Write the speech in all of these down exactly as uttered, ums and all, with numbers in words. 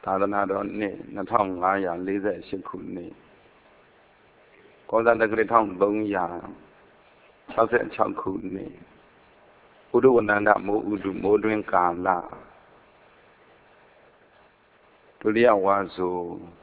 သာသနာတော်နှစ်နှစ်ထောင်ငါးရာလေးဆယ်ရှစ်ခုနှစ်ကောဇာတက္ကရာတစ်ထောင်သုံးရာ၆ဆယ့်ခြောက်ခုနှစ်ဥဒဝနန္ဒမိုးဥဒုမိုးတွင်ကာလဒုတိယဝါဆို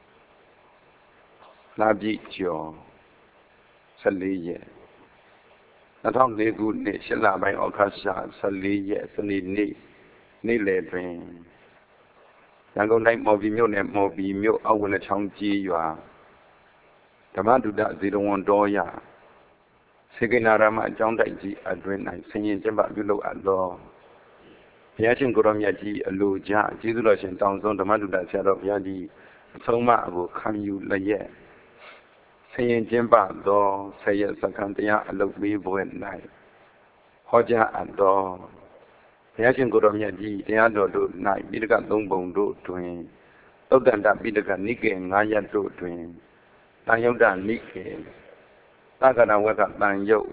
လပြည့်ကျော်ဆယ်လေးရက်နှစ်ထောင်လေးခုနှစ်ရှစ်လပိုင်းဩဂတ်လဆယ်လေးရက်စနေနေ့နေ့လယ်တွင်ရန်ကုန်တိုင်းမော်ဘီမြို့နယ်မော်ဘီမြို့အောက်ဝနချောင်းကြီးရွာဓမ္မဒုဒဇေတဝန်တော်ရစေကိနာရမအကြောင်းတိုက်ကြီးအတွင်း၌ဆင်ရင်ကျင့်ပပြုလုပ်အပ်သောဘုရားရှင်ကိုရောမြတ်ကြီးအလိုကြကျေးဇူးတော်ရှင်တောင်ဆုံးဓမ္မဒုဒဆရာတော်ဘုရားကြီးအဆုံးအမကိုခံယူလျက်ဆင်ရင်ကျင့်ပသောဆယ်ရက်စက္ကန့်တရားအလုပ်ပေးပွဲ၌ဟောကြားအပ်သောဘုရားရှင်ကိုရောမြတ်ကြီးတရားတော်တို့၌ပိဋကသုံးပုံတို့တွင်သုတ်တန္တပိဋကနိကေငါးရပ်တို့တွင်တန်ယုတ်တနိကေသက္ကရဝက်ကတန်ယုတ်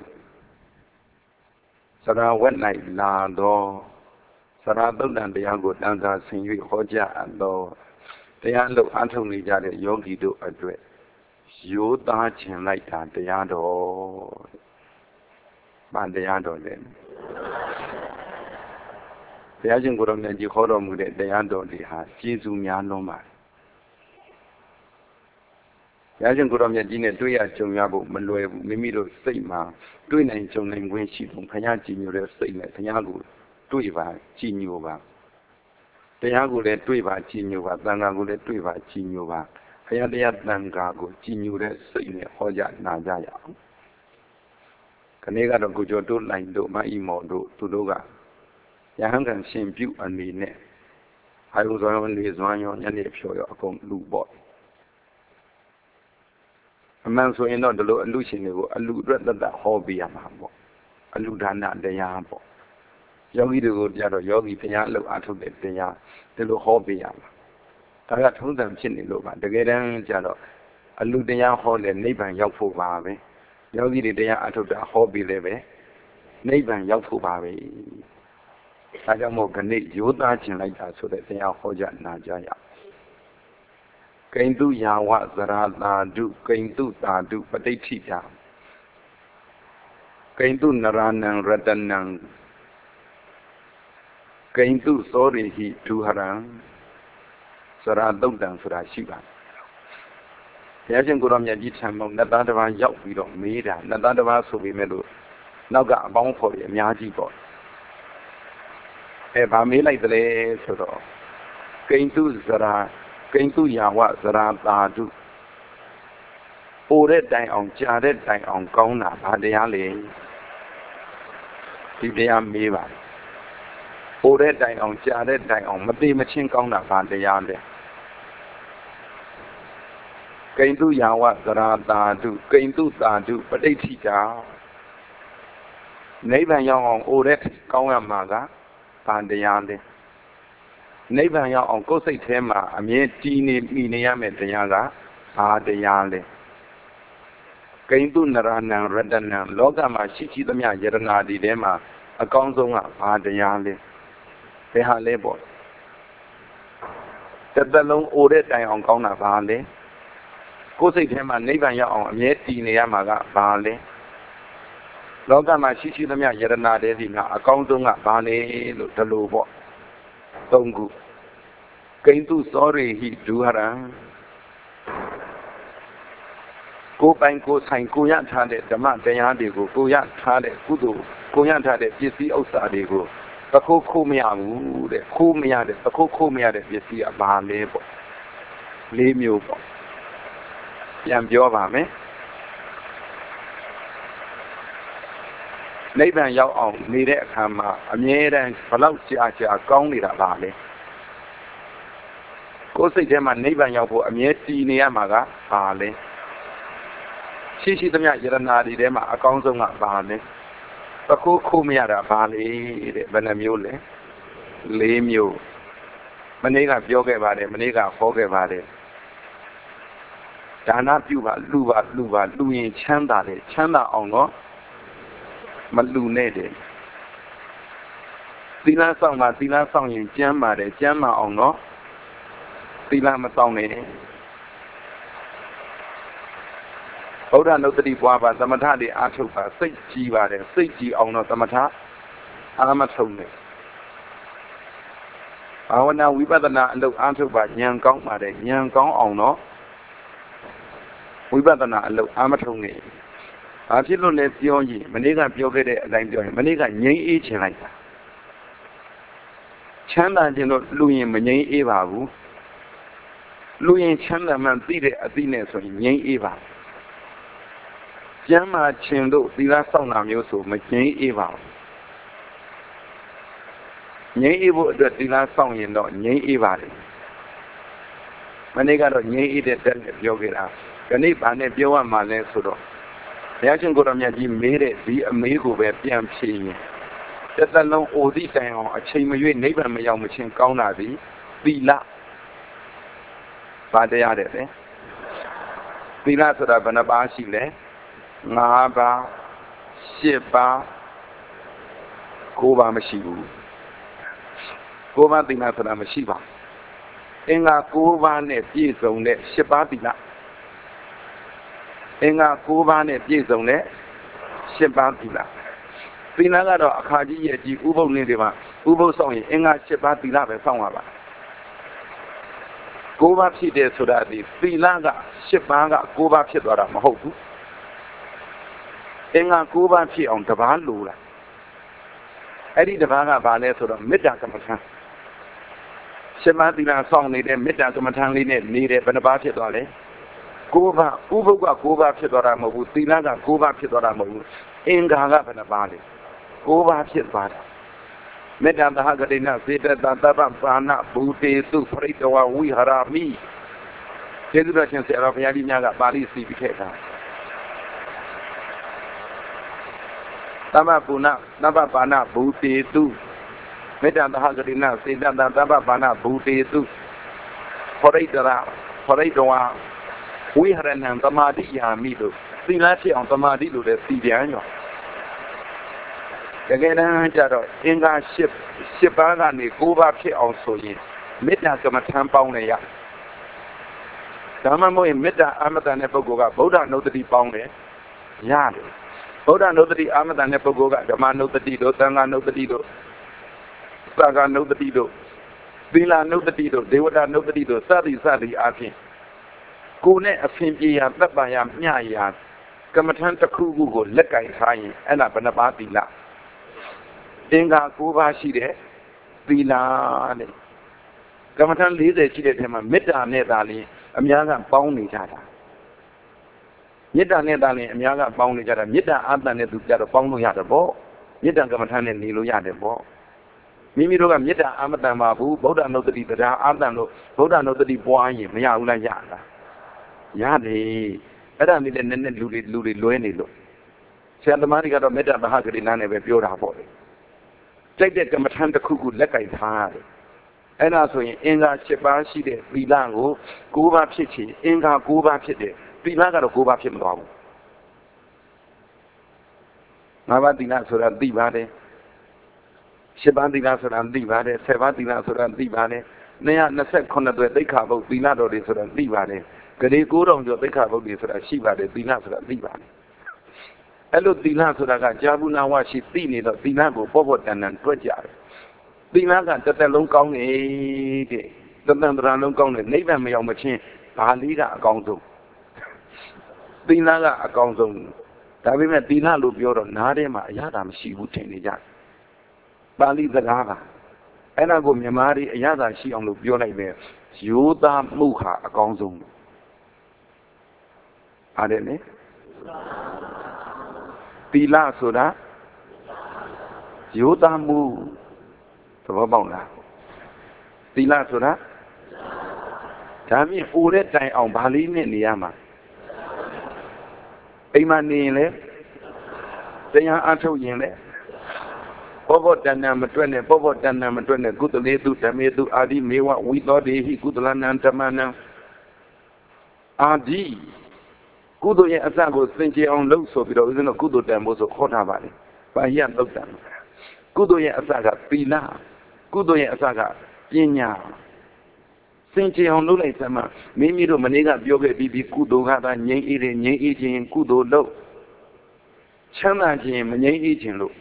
စရဝက်၌လာသောစရသုတ်တန်တရားကိုတန်သာဆင်၍ဟောကြားအပ်သောတရားလို့အားထုတ်နေကြတဲ့ယောဂီတို့အတွက်ရိုးသားခြင်းလိုက်တာတရားတော်ဗာတရားတော်လည်းဘုရားရှင်ကိုယ်တော်မြတ်ကြီးဟောတော်မူတဲ့တရားတော်တွေဟာကျေးဇူးများလွန်းပါတယ်ဘုရားရှင်ကိုယ်တော်မြတ်ကြီးနဲ့တွေ့ရကြုံရဖို့မလွယ်ဘူးမိမိတို့စိတ်မှာတွေ့နိုင်ကြုံနိုင်ခွင့်ရှိဖို့ဘုရားကြည်ညိုတဲ့စိတ်နဲ့ဘုရားကိုတွေ့ပါကြည်ညိုပါတရားကိုလည်းတွေ့ပါကြည်ညိုပါသံဃာကိုလည်းတွေ့ပါကြည်ညိုပါဘုရားတရားသံဃာကိုကြည်ညိုတဲ့စိတ်နဲ့ဟောကြားနာကြရအောင်ခနေ့ကတော့ကိုကျော်တို့လိုင်းတို့မအီမော်တို့သူတို့ကယဟန်ကံရှင်ပြုအနေနဲ့အာယုဇောနေဇွမ်းရောညနေဖြော်ရောအကုန်လူပေါ့အမှန်ဆိုရင်တော့ဒီလိုအလူရှင်တွေကိုအလူအတွက်တတ်ဟောပေးရမှာပေါ့အလူဒါနတရားပေါ့ယောဂီတွေကိုကြတော့ယောဂီတရားအလုပ်အားထုတ်တဲ့တရားဒီလိုဟောပေးရမှာဒါကထုံးစံဖြစ်နေလို့ပါတကယ်တမ်းကျတော့အလူတရားဟောတဲ့နိဗ္ဗာန်ရောက်ဖို့ပါပဲယောဂီတွေတရားအားထုတ်တာဟောပြီးလည်းပဲနိဗ္ဗာန်ရောက်ဖို့ပါပဲဒါကြောင့်မို့ခဏရိုးသားခြင်းလိုက်တာဆိုတဲ့တရားဟောကြားနာကြရအောင်ကိန္တုယာဝဇရာတာတုကိန္တုတာတုပဋိဋ္ဌိယကိန္တုနရဏံရတနံကိန္တုသောရိဟိဒုဟရံဇရာတုတ်တံဆိုတာရှိပါတယ်ဘုရားရှင်ကိုရောမြတ်ကြီးထံမှာနတ်သားတစ်ပါးရောက်ပြီးတော့မေးတာနတ်သားတစ်ပါးဆိုပေမဲ့လို့နောက်ကအပေါင်းဖော်ပြီးအများကြီးပေါ့အဲဗာမေးလိုက်တယ်ဆိုတော့ကိန္တုဇရာကိန္တုယာဝဇရာတာတုပိုတဲ့တိုင်အောင်ကြာတဲ့တိုင်အောင်ကောင်းတာဘာတရားလဲဒီတရားမေးပါပိုတဲ့တိုင်အောင်ကြာတဲ့တိုင်အောင်မသိမချင်းကောင်းတာဘာတရားလဲကိန္တုယာဝဇရာတာတုကိန္တုတာတုပဋိဋ္ဌိတာနိဗ္ဗာန်ရောက်အောင်အိုတဲ့ကောင်းရမှာကဘာတရားလဲနိဗ္ဗာန်ရောက်အောင်ကိုယ်စိတ်ထဲမှာအမြဲတည်နေမိနေရမယ့်တရားကဘာတရားလဲကိန္တုနရဏံရတနံလောကမှာရှိရှိသမျှယရနာဒီထဲမှာအကောင်းဆုံးကဘာတရားလဲဘယ်ဟာလဲပေါ့တစ်သက်လုံးအိုတဲ့တိုင်အောင်ကောင်းတာဘာလဲကိုယ်စိတ်ထဲမှာနိဗ္ဗာန်ရောက်အောင်အမြဲတည်နေရမှာကဘာလဲလောကမှာရှိရှိသမျှယရနာတဲ့ဒီမှာအကောင်းဆုံးကဘာလဲလို့ဒီလိုပေါ့သုံးခုကိန္တုသောရိဟိဒုဟရံကိုယ်ပိုင်ကိုယ်ဆိုင်ကိုရထားတဲ့ဓမ္မတရားတွေကိုကိုရထားတဲ့ကုသိုလ်ကိုရထားတဲ့ပစ္စည်းဥစ္စာတွေကိုတခိုးခိုးမရဘူးတဲ့ခိုးမရတဲ့တခိုးခိုးမရတဲ့ပစ္စည်းကဘာလဲပေါ့လေးမျိုးပေါ့ပြန်ပြောပါမယ်နိဗ္ဗာန်ရောက်အောင်နေတဲ့အခါမှာအမြဲတမ်းဘလောက်ကြာကြာကောင်းနေတာပါလေကိုယ်စိတ်ထဲမှာနိဗ္ဗာန်ရောက်ဖို့အမြဲတည်နေရမှာကဘာလဲရှိရှိသမျှယရနာတွေထဲမှာအကောင်းဆုံးကဘာလဲတခိုးခိုးမရတာဘာလဲတဲ့ဘယ်နှမျိုးလဲလေးမျိုးမနေ့ကပြောခဲ့ပါတယ်မနေ့ကဟောခဲ့ပါတယ်ဒါနပြုပါလူပါလူပါလူရင်ချမ်းသာတယ်ချမ်းသာအောင်တော့မလူနဲ့တယ်သီလဆောင်မှာသီလဆောင်ရင်ကျမ်းပါတယ်ကျမ်းမာအောင်တော့သီလမဆောင်နဲ့ဗုဒ္ဓနုတ္တိပွားပါသမထတွေအားထုတ်ပါစိတ်ကြည်ပါတယ်စိတ်ကြည်အောင်တော့သမထအာမထုတ်နဲ့ဘာဝနာဝိပဿနာအလုပ်အားထုတ်ပါဉာဏ်ကောင်းပါတယ်ဉာဏ်ကောင်းအောင်တော့ဝိပဿနာအလုပ်အားမထုတ်နဲ့ဘာဖြစ်လို့လဲပြောရင်မနေ့ကပြောခဲ့တဲ့အတိုင်းပြောရင်မနေ့ကငြိမ်းအေးချင်လိုက်တာချမ်းသာခြင်းတော့လူရင်မငြိမ်းအေးပါဘူးလူရင်ချမ်းသာမှသိတဲ့အသိနဲ့ဆိုရင်ငြိမ်းအေးပါကျမ်းမာခြင်းတို့သီလစောင့်တာမျိုးဆိုမငြိမ်းအေးပါဘူးငြိမ်းအေးဖို့အတွက်သီလစောင့်ရင်တော့ငြိမ်းအေးပါတယ်မနေ့ကတော့ငြိမ်းအေးတဲ့တက်နဲ့ပြောခဲ့တာဒီနေ့ဗာနဲ့ပြောရမှလဲဆိုတော့ဘုရားရှင်ကိုတော်မြတ်ကြီးမေးတဲ့ဒီအမေးကိုပဲပြန်ဖြေရင်တစ်သက်လုံးအိုသည့်တိုင်အောင်အချိန်မရွေးနိဗ္ဗာန်မရောက်မချင်းကောင်းတာသည်သီလပါတရားတဲ့လေသီလဆိုတာဘယ်နှပါးရှိလဲငါးပါးရှစ်ပါးကိုးပါးမရှိဘူးကိုးပါးသီလဆိုတာမရှိပါဘူးအင်္ဂါကိုးပါးနဲ့ပြည့်စုံတဲ့ရှစ်ပါးသီလအင်္ဂါကိုးပါးနဲ့ပြည့်စုံတဲ့ရှစ်ပါးသီလသီလကတော့အခါကြီးရဲ့ကြီးဥပုသ်နေ့တွေမှာဥပုသ်ဆောင်ရင်အင်္ဂါရှစ်ပါးသီလပဲစောင့်ရပါကိုးပါးဖြစ်တယ်ဆိုတာဒီသီလကရှစ်ပါးကကိုးပါးဖြစ်သွားတာမဟုတ်ဘူးအင်္ဂါကိုးပါးဖြစ်အောင်တပါးလိုလားအဲ့ဒီတပါးကဘာလဲဆိုတော့မေတ္တာကမ္မထံရှစ်ပါးသီလစောင့်နေတဲ့မေတ္တာကမ္မထံလေးနဲ့နေတဲ့ဘယ်နှပါးဖြစ်သွားလဲကိုးပါးဥပုသ်ကကိုးပါးဖြစ်သွားတာမဟုတ်ဘူးသီလကကိုးပါးဖြစ်သွားတာမဟုတ်ဘူးအင်္ဂါကဘယ်နှပါးလဲကိုးပါးဖြစ်သွားတာမေတ္တာသဟဂတိနစေတတသဗ္ဗပါဏဘူတေတုပရိတဝဝိဟရမိကျေးဇူးတော်ရှင်ဆရာတော်ဘုရားကြီးများကပါဠိစီပြီးခဲ့တာသဗ္ဗပုဏ္ဏသဗ္ဗပါဏဘူတေတုမေတ္တာသဟဂတိနစေတတသဗ္ဗပါဏဘူတေတုပရိတရပရိတဝဝိဟရဏံသမာဓိယာမိလို့သီလဖြစ်အောင်သမာဓိလို့လည်းသိပြန်ရောတကယ်တမ်းကျတော့အင်္ဂါရှစ်ရှစ်ပါးကနေကိုးပါးဖြစ်အောင်ဆိုရင်မေတ္တာကမ္မထံပေါင်းနေရဒါမှမဟုတ်ရင်မေတ္တာအာမတန်တဲ့ပုဂ္ဂိုလ်ကဗုဒ္ဓနုတ္တိပေါင်းတယ်ရတယ်ဗုဒ္ဓနုတ္တိအာမတန်တဲ့ပုဂ္ဂိုလ်ကဓမ္မနုတ္တိတို့သံဃာနုတ္တိတို့သံဃာနုတ္တိတို့သီလနုတ္တိတို့ဒေဝတာနုတ္တိတို့စသည်စသည်အပြင်ကိုယ်နဲ့အဖင်ပြေရာသက်ပါရာမျှရာကမ္မထံတစ်ခုခုကိုလက်ကင်ထားရင်အဲ့ဒါဘယ်နှပါးသီလအင်္ဂါကိုးပါးရှိတဲ့သီလတဲ့ကမ္မထံလေးဆယ်ရှိတဲ့ထဲမှာမေတ္တာနဲ့သာလျှင်အများကပေါင်းနေကြတာမေတ္တာနဲ့သာလျှင်အများကပေါင်းနေကြတာမေတ္တာအာသံနဲ့သူကြတော့ပေါင်းလို့ရတယ်ပေါ့မေတ္တာကမ္မထံနဲ့နေလို့ရတယ်ပေါ့မိမိတို့ကမေတ္တာအာမတန်ပါဘူးဗုဒ္ဓနုတ္တိတရားအာသံလို့ဗုဒ္ဓနုတ္တိပွားရင်မရဘူးလားရလားရတယ်အဲ့ဒါလေးလည်းနည်းနည်းလူတွေလူတွေလွဲနေလို့ဆရာသမားတွေကတော့မေတ္တာသဟဂတိနာနဲ့ပဲပြောတာပေါ့လေကြိုက်တဲ့ကမ္မထံတစ်ခုခုလက်ကင်ထားရတယ်အဲ့ဒါဆိုရင်အင်္ဂါရှစ်ပါးရှိတဲ့သီလကိုကိုးပါးဖြစ်ချင်အင်္ဂါကိုးပါးဖြစ်တယ်သီလကတော့ကိုးပါးဖြစ်မသွားဘူးငါးပါးသီလဆိုတာသိပါတယ်ရှစ်ပါးသီလဆိုတာသိပါတယ်ဆယ်ပါးသီလဆိုတာသိပါတယ်နှစ်ရာနှစ်ဆယ့်ခုနှစ်သွဲသိက္ခာပုဒ်သီလတော်တွေဆိုတာသိပါတယ်ဂရေကိုးတော်ကျော်သိက္ခာပုဒ်တွေဆိုတာရှိပါတယ်သီလဆိုတာသိပါတယ်အဲ့လိုသီလဆိုတာကကြာဘူးနာဝရှိသိနေတော့သီလကိုပေါ့ပေါ့တန်တန်တွက်ကြတယ်သီလကတစ်သက်လုံးကောင်းနေတဲ့တသံတရာလုံးကောင်းတယ်နိဗ္ဗာန်မရောက်မချင်းဘာလေးကအကောင်းဆုံးသီလကအကောင်းဆုံးဒါပေမဲ့သီလလို့ပြောတော့နားထဲမှာအရသာမရှိဘူးထင်နေကြတယ်ပါဠိစကားကအဲ့ဒါကိုမြန်မာတွေအရသာရှိအောင်လို့ပြောလိုက်တယ်ယောသားမှုဟာအကောင်းဆုံးပါတယ်လေသီလဆိုတာယောသားမှုသဘောပေါက်လားသီလဆိုတာဒါမြင်အိုတဲ့တိုင်အောင်ဗာလေးနဲ့နေရမှာအိမ်မှာနေရင်လေတရားအထုတ်ရင်လေဘောဘောတဏ္ဏမတွက်နဲ့ဘောဘောတဏ္ဏမတွက်နဲ့ကုသလေတုဓမ္မေတုအာဒီမေဝဝိသောတေဟိကုသလနံဓမ္မနံအာဒီကုသိုလ်ရဲ့အစကိုသင်ကျေအောင်လုပ်ဆိုပြီးတော့ဦးဇင်းတို့ကုသိုလ်တန်ဖို့ဆိုခေါ်ထားပါလေ။ဘာရသုတ်တံကုသိုလ်ရဲ့အစကသီလကုသိုလ်ရဲ့အစကပညာစင်ကြယ်အောင်လုပ်လိုက်စမ်းမမိမိတို့မနေ့ကပြောခဲ့ပြီးပြီးကုသိုလ်ကသာငြိမ်းအေးတယ်ငြိမ်းအေးခြင်းကုသိုလ်လုပ်ချမ်းသာခြင်းမငြိမ်းအေးခြင်းလို့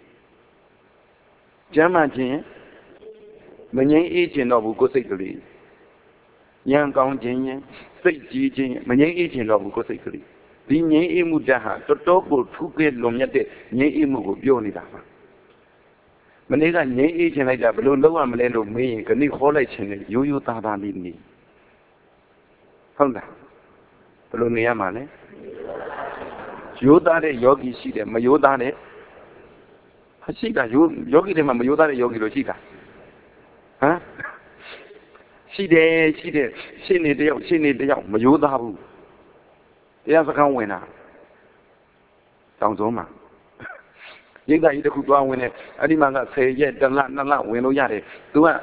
ကျမ်းမာခြင်းမငြိမ်းအေးခြင်းတော့ဘူးကိုယ်စိတ်ကလေးဉာဏ်ကောင်းခြင်းစိတ်ကြည်ခြင်းမငြိမ်းအေးခြင်းတော့ဘူးကိုယ်စိတ်ကလေးဒီငြိမ်းအေးမှုတဟာတော်တော်ကိုထူးကဲလွန်မြတ်တဲ့ငြိမ်းအေးမှုကိုပြောနေတာပါမနေ့ကငြိမ်းအေးခြင်းလိုက်တာဘယ်လိုလုပ်ရမလဲလို့မေးရင်ခဏခေါ်လိုက်ခြင်းနဲ့ရိုးရိုးသားသားလေးနေဟုတ်လားဘယ်လိုနေရမှာလဲရိုးသားတဲ့ယောဂီရှိတယ်မရိုးသားတဲ့ရှိတာယောယောဂီတွေမှာမရိုးသားတဲ့ယောဂီလို့ရှိတာဟမ်ရှိတယ်ရှိတယ်ရှင်းနေတယောက်ရှင်းနေတယောက်မရိုးသားဘူးတရားစခန်းဝင်တာတောင်စုံမှာရိတ်သားကြီးတစ်ခုသွားဝင်တယ်အဲ့ဒီမှာကဆယ်ရက်တစ်လနှစ်လဝင်လို့ရတယ်သူက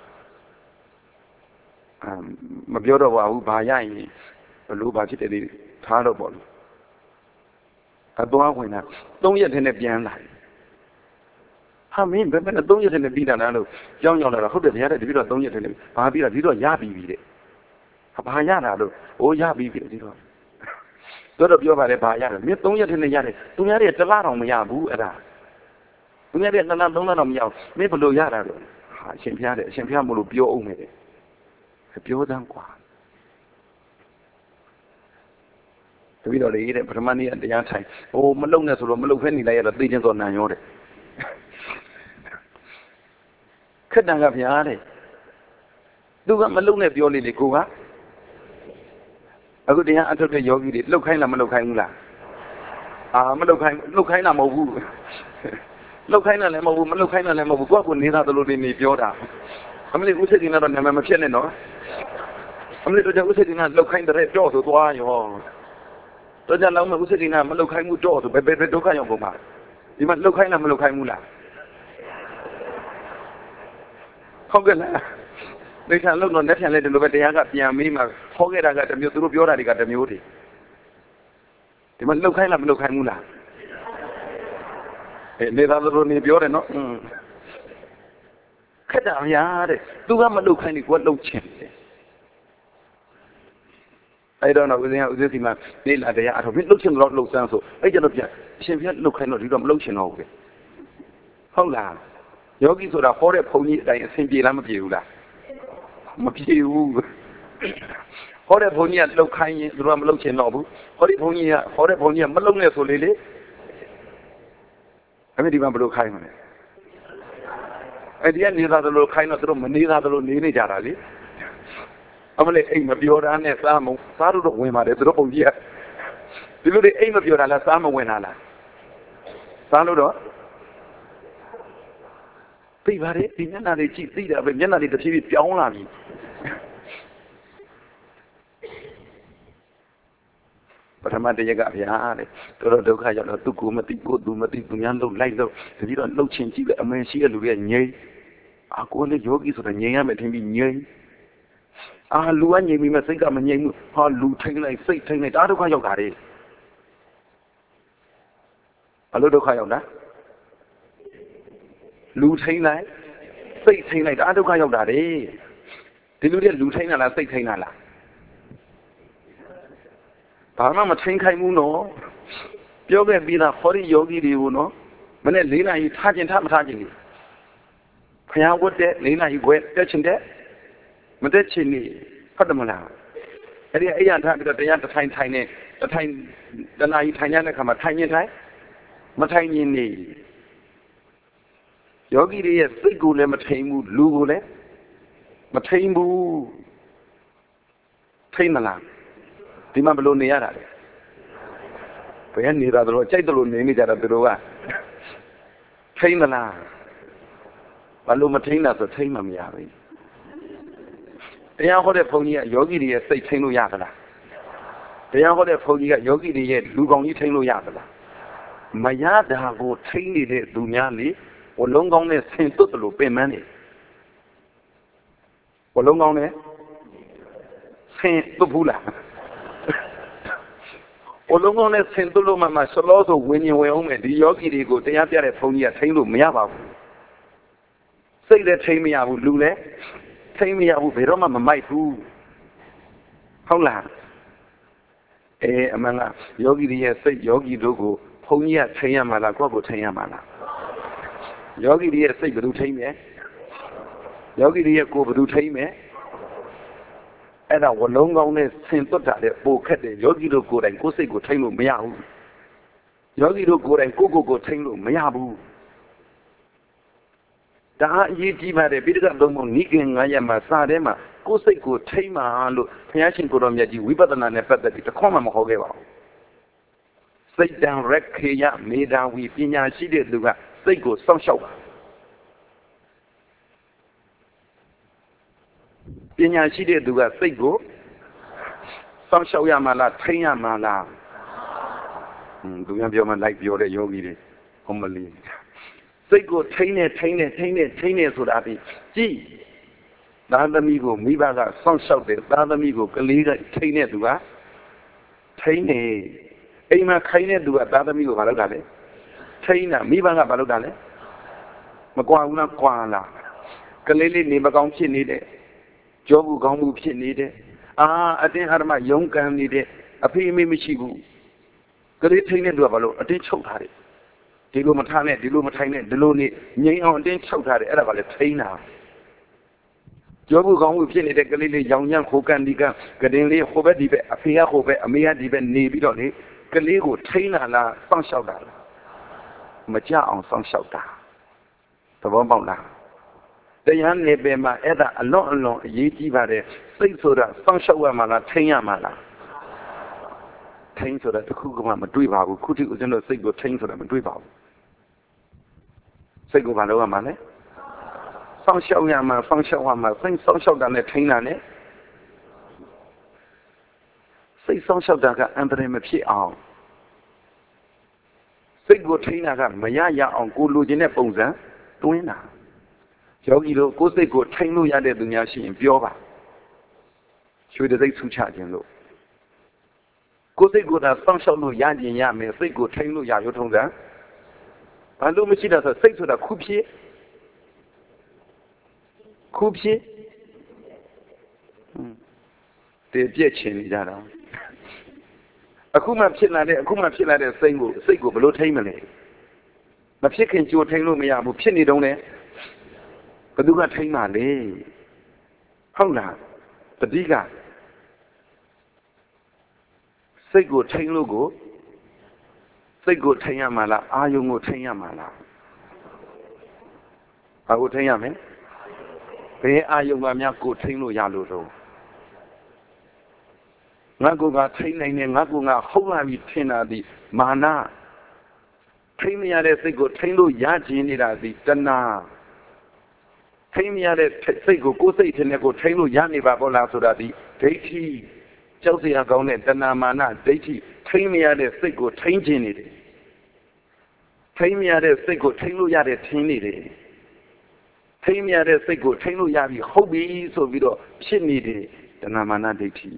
အာမပြောတော့ပါဘူးဘာရရင်ဘလို့ဘာဖြစ်တယ်လေထားတော့ပေါ့လို့အသွားဝင်တာသုံးရက်ထဲနဲ့ပြန်လာဟာမင်းဘယ်ဘက်နဲ့သုံးရက်ထဲနဲ့ပြီးတာလားလို့ကြောင်းကြောင်းလာတော့ဟုတ်တယ်ဗျာတဲ့တပည့်တော်သုံးရက်ထဲနဲ့ဘာပြီးတာဒီတော့ရပြီပြီတဲ့ဘာရတာလို့အိုးရပြီပြီဒီတော့တော်တော်ပြောပါတယ်ဘာရတယ်မင်းသုံးရက်ထဲနဲ့ရတယ်သူများတွေတစ်လတောင်မရဘူးအဲ့ဒါသူများတွေနှစ်လသုံးလတောင်မရဘူးမင်းဘယ်လိုရတာလို့ဟာအရှင်ဖျားတယ်အရှင်ဖျားမလို့ပြောအောင်မယ်တဲ့ပြောသမ်းกว่าတပည့်တော်လေးတဲ့ပထမနေ့တရားထိုင်ဟိုမလုံနဲ့ဆိုတော့မလုံဖဲနေလိုက်ရတော့သိချင်းစောနံရောတဲ့ခက်တန်ကဗျာတဲ့သူကမလုံနဲ့ပြောလေလေကိုကအခုတရားအထုတ်တဲ့ယောဂီတွေလှုပ်ခိုင်းလားမလှုပ်ခိုင်းဘူးလားအာမလှုပ်ခိုင်းလှုပ်ခိုင်းတာမဟုတ်ဘူးလှုပ်ခိုင်းတာလည်းမဟုတ်ဘူးမလှုပ်ခိုင်းတာလည်းမဟုတ်ဘူးကိုကကိုနေသားသလိုနေပြောတာအမလေးဦးစိတ်ကင်းတော့နာမည်မဖြစ်နဲ့နော်အမလေးတို့ကြောင့်ဦးစိတ်ကင်းကလှုပ်ခိုင်းတဲ့တော့ဆိုသွားရောတော့ကြလောက်မှဦးစိတ်ကင်းကမလှုပ်ခိုင်းဘူးတော့ဆိုဘယ်ဘယ်ဒုက္ခရောက်ကုန်မှာဒီမှာလှုပ်ခိုင်းလားမလှုပ်ခိုင်းဘူးလားဟုတ်ကဲ့လားဒီကလုံးတော့လက်ဖြန်လိုက်တယ်လို့ပဲတရားကပြန်မေးမှာခေါ်ခဲ့တာကတစ်မျိုးသူတို့ပြောတာတွေကတစ်မျိုးတွေဒီမှာလှုပ်ခိုင်းလားမလှုပ်ခိုင်းဘူးလားအဲနေသားတို့နေပြောတယ်နော်อืมခက်တာဗျာတဲ့သူကမလှုပ်ခိုင်းဘူးကိုကလှုပ်ချင်တယ်အဲ့တော့တော့ဦးဇင်းကဦးဇင်းစီမှာနေလာတရားအထောက်ပြီးလှုပ်ချင်တော့လှုပ်စမ်းဆိုအဲ့ကျတော့ပြန်အရှင်ပြလှုပ်ခိုင်းတော့ဒီတော့မလှုပ်ချင်တော့ဘူးလေဟုတ်လားယောဂီဆိုတာဟောတဲ့ဘုန်းကြီးအတိုင်းအဆင်ပြေလားမပြေဘူးလားမပြေဘူးဟောတဲ့ဘုန်းကြီးကလှုပ်ခိုင်းရင်သူတို့ကမလှုပ်ချင်တော့ဘူးဟောဒီဘုန်းကြီးကဟောတဲ့ဘုန်းကြီးကမလှုပ်နဲ့ဆိုလေလေအဲ့ဒီမှာဘယ်လိုခိုင်းမလဲအဲ့ဒီကနေသားသလိုခိုင်းတော့သူတို့မနေသားသလိုနေနေကြတာလေအမလေးအိမ်မပြောတာနဲ့စားမစားတော့ဝင်ပါတယ်သူတို့ဘုန်းကြီးကဒီလိုတွေအိမ်မပြောတာလားစားမဝင်တာလားစားလို့တော့သိပါတယ်ဒီမျက်နှာလေးကြည့်သိတာပဲမျက်နှာလေးတစ်ဖြည်းဖြည်းပြောင်းလာပြီပထမတရက်ကဗျာတဲ့တော်တော်ဒုက္ခရောက်တော့သူ့ကိုမသိကိုသူမသိသူများလှုပ်လိုက်လို့တတိတော့လှုပ်ချင်ကြည့်ပဲအမေရှိတဲ့လူတွေကငြိမ်အာကိုလည်းယောဂီဆိုတော့ငြိမ်ရမယ်ထင်ပြီးငြိမ်အာလူကငြိမ်ပြီးမှစိတ်ကမငြိမ်ဘူးဟာလူထိန်လိုက်စိတ်ထိန်လိုက်ဒါဒုက္ခရောက်တာလေဘလို့ဒုက္ခရောက်တာလူထိန်လိုက်စိတ်ထိန်လိုက်ဒါဒုက္ခရောက်တာလေဒီလူတွေလူထိန်တာလားစိတ်ထိန်တာလားဘာမှမထိန်ခိုင်းဘူးနော်ပြောခဲ့ပြီးသားခေါ်ရယောဂီတွေကိုနော်မနေ့လေးနာရီထားခြင်းထားမထားခြင်းလေဖျားဝတ်တဲ့လေးနာရီခွဲတက်ချင်တဲ့မတက်ချင်နေဟုတ်တယ်မလားအဲ့ဒီအဲ့ရထားပြီးတော့တရားတစ်ထိုင်ထိုင်နေတစ်ထိုင်တနာရီထိုင်ရတဲ့ခါမှာထိုင်ရင်ထိုင်မထိုင်ရင်နေယောဂီတွေရဲ့စိတ်ကိုလည်းမထိန်ဘူးလူကိုလည်းမထိန်ဘူးထိန်မလားဒီမှာဘယ်လိုနေရတာလဲဘယ်နေတာတော့ကြိုက်တယ်လို့နေနေကြတာသူတို့ကထိန်မလားဘာလို့မထိန်တာဆိုထိန်မှမရဘူးတရားဟောတဲ့ဘုန်းကြီးကယောဂီတွေရဲ့စိတ်ထိန်လို့ရသလားတရားဟောတဲ့ဘုန်းကြီးကယောဂီတွေရဲ့လူကောင်းကြီးထိန်လို့ရသလားမရတာကိုထိန်နေတဲ့သူများလေဝလုံးကောင်းနဲ့ဆင်သွတ်တယ်လို့ပင်မနေဝလုံးကောင်းနဲ့ဆင်သွတ်ဘူးလားဝလုံးကောင်းနဲ့ဆင်သွတ်လို့မှမှဆလောဆိုဝิญဉ်ဝင်အောင်မယ်ဒီယောဂီတွေကိုတရားပြတဲ့ဘုန်းကြီးကထိန်းလို့မရပါဘူးစိတ်လည်းထိန်းမရဘူးလူလည်းထိမရဘူးဘယ်တော့မှမမိုက်ဘူးဟုတ်လားအေးအမှန်ကယောဂီတွေရဲ့စိတ်ယောဂီတို့ကိုဘုန်းကြီးကထိရမှာလားကိုယ့်ကိုထိရမှာလားယောဂီတွေရဲ့စိတ်ဘယ်သူထိမယ်ယောဂီတွေရဲ့ကိုယ်ဘယ်သူထိမယ်အဲ့ဒါဝလုံးကောင်းနဲ့ဆင်သွတ်တာတဲ့ပိုခက်တယ်ယောဂီတို့ကိုယ်တိုင်ကိုယ်စိတ်ကိုထိလို့မရဘူးယောဂီတို့ကိုယ်တိုင်ကိုယ့်ကိုယ်ကိုထိလို့မရဘူးဒါအရေးကြီးပါတယ်ပိဋကသုံးပုံနိကေငါးရက်မှာစာထဲမှာကိုယ်စိတ်ကိုထိမှလို့ဘုရားရှင်ကိုတော်မြတ်ကြီးဝိပဿနာနဲ့ပတ်သက်ပြီးတစ်ခေါက်မှမဟောခဲ့ပါဘူးစိတ်တံရက်ခေယမေဓာဝီပညာရှိတဲ့သူကစိတ်ကိုစောင့်ရှောက်ပါပညာရှိတဲ့သူကစိတ်ကိုစောင့်ရှောက်ရမှာလားထိရမှာလားဟွန်းသူများပြောမှလိုက်ပြောတဲ့ယောဂီတွေဟောမလီစိတ်ကိုထိနေထိနေထိနေထိနေဆိုတာဒီကြည့်သားသမီးကိုမိဘကစောင့်ရှောက်တယ်သားသမီးကိုကလေးကထိနေသူကထိနေအိမ်မှာခိုင်းတဲ့သူကသားသမီးကိုမလုပ်တာလေထိနေတာမိဘကမလုပ်တာလေမကွာဘူးလားကွာလားကလေးလေးနေမကောင်းဖြစ်နေတယ်ကြောဘူးကောင်းမှုဖြစ်နေတယ်အာအတင်းအဓမ္မယုံကံနေတယ်အဖေအမေမရှိဘူးကလေးထိနေတဲ့သူကဘာလို့အတင်းချုပ်ထားတယ်ဒီလိုမထားနဲ့ဒီလိုမထိုင်နဲ့ဒီလိုနေငြိမ်အောင်အတင်းချုပ်ထားတယ်အဲ့ဒါဘာလဲထိန်းတာကြောဘူးကောင်းမှုဖြစ်နေတဲ့ကလေးလေးရောင်ရမ်းခိုးကန်ဒီကကတင်လေးဟိုဘက်ဒီဘက်အဖေကဟိုဘက်အမေကဒီဘက်နေပြီးတော့လေကလေးကိုထိန်းလာလားစောင့်ရှောက်တာလားမကြအောင်စောင့်ရှောက်တာသဘောပေါက်လားတရားနယ်ပယ်မှာအဲ့ဒါအလွန်အလွန်အရေးကြီးပါတယ်စိတ်ဆိုတာစောင့်ရှောက်ရမှာလားထိန်းရမှာလားထိန်းဆိုတာတခုကမှမတွေ့ပါဘူးခုထိဦးဇင်းတို့စိတ်ကိုထိန်းဆိုတာမတွေ့ပါဘူးစိတ်ကိုဘာလုပ်ရမှာလဲစောင့်ရှောက်ရမှာစောင့်ရှောက်ရမှာစိတ်စောင့်ရှောက်တာနဲ့ထိန်းတာနဲ့စိတ်စောင့်ရှောက်တာကအန္တရာယ်မဖြစ်အောင်စိတ်ကိုထိန်းတာကမရရအောင်ကိုလိုချင်တဲ့ပုံစံတွင်းတာယောဂီတို့ကိုယ်စိတ်ကိုထိန်းလို့ရတဲ့သူများရှိရင်ပြောပါရွှေတသိက်ဆူချခြင်းလို့ကိုယ်စိတ်ကိုသာစောင့်ရှောက်လို့ရခြင်းရမယ်စိတ်ကိုထိန်းလို့ရရုံထုံးစံဘာလို့မရှိတာဆိုစိတ်ဆိုတာခုဖြစ်ခုဖြစ်တည်ပြည့်ချင်နေကြတာအခုမှဖြစ်လာတဲ့အခုမှဖြစ်လာတဲ့စိတ်ကိုစိတ်ကိုဘယ်လိုထိန်းမလဲမဖြစ်ခင်ကြိုထိန်းလို့မရဘူးဖြစ်နေတုန်းလဲဘယ်သူကထိန်းမှာလဲဟုတ်လားတတိကစိတ်ကိုထိန်းလို့ကိုစိတ်ကိုထိန်းရမှာလားအာယုံကိုထိန်းရမှာလားဘာကိုထိန်းရမလဲဘယ်အာယုံကများကိုထိန်းလို့ရလို့တော့ငါကကထိန်းနိုင်တယ်ငါကကဟုတ်လာပြီထင်တာဒီမာနထိန်းမရတဲ့စိတ်ကိုထိန်းလို့ရခြင်းနေတာဒီတဏှာထိန်းမရတဲ့စိတ်ကိုကိုယ်စိတ်ထင်တဲ့ကိုထိန်းလို့ရနေပါဘောလားဆိုတာဒီဒိဋ္ဌိကြောက်စရာကောင်းတဲ့တဏှာမာနဒိဋ္ဌိထိန်းမရတဲ့စိတ်ကိုထိန်းခြင်းနေတယ်ထိန်းမရတဲ့စိတ်ကိုထိန်းလို့ရတဲ့ထင်းနေတယ်ထိန်းမရတဲ့စိတ်ကိုထိန်းလို့ရပြီဟုတ်ပြီဆိုပြီးတော့ဖြစ်နေတယ်တဏှာမာနဒိဋ္ဌိ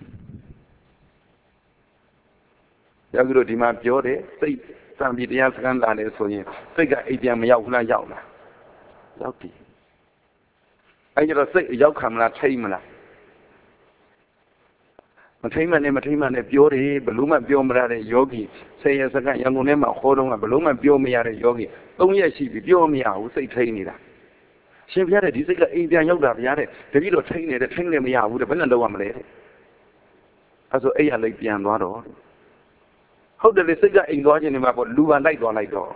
ယောဂီတို့ဒီမှာပြောတယ်စိတ်စံပြီးတရားစခန်းလာတယ်ဆိုရင်စိတ်ကအိမ်ပြန်မရောက်ဘူးလားရောက်လားရောက်ပြီအဲ့ကျတော့စိတ်ရောက်ခံမလားထိမ့်မလားမထိမ့်မနဲ့မထိမ့်မနဲ့ပြောတယ်ဘလို့မှပြောမရတဲ့ယောဂီဆယ်ရက်စခန်းရန်ကုန်ထဲမှာခေါ်တော့ကဘလို့မှပြောမရတဲ့ယောဂီသုံးရက်ရှိပြီပြောမရဘူးစိတ်ထိမ့်နေတာရှင်ပြတဲ့ဒီစိတ်ကအိမ်ပြန်ရောက်တာဗျာတဲ့တတိတော့ထိမ့်နေတယ်ထိမ့်လည်းမရဘူးတဲ့ဘယ်နဲ့လောက်ရမလဲတဲ့အဲ့ဆိုအဲ့ရလိုက်ပြန်သွားတော့ဟုတ်တယ်လေစိတ်ကအိမ်သွားခြင်းနေမှာပေါ့လူပါလိုက်သွားလိုက်တော့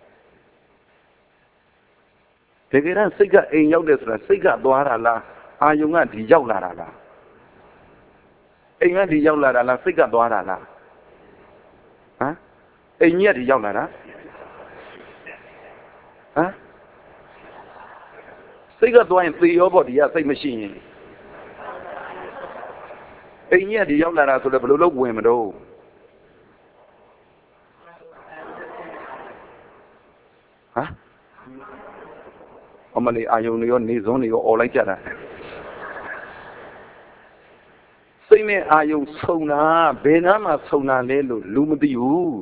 တကယ်တော့စိတ်ကအိမ်ရောက်တယ်ဆိုတာစိတ်ကသွားတာလားအာယုံကဒီရောက်လာတာလားအိမ်ကဒီရောက်လာတာလားစိတ်ကသွားတာလားဟမ်အိမ်ကြီးကဒီရောက်လာတာဟမ်စိတ်ကသွားရင်သေရောပေါ့ဒီကစိတ်မရှိရင်အိမ်ကြီးကဒီရောက်လာတာဆိုတော့ဘယ်လိုလုပ်ဝင်မတော့ဟမ်အမလေးအာယုံတွေရောနေစွန်းတွေရောអော်လိုက်ကြတာစိတ်နဲ့အာယုံဆုံတာဘယ်နားမှာဆုံတာလဲလို့လူမသိဘူး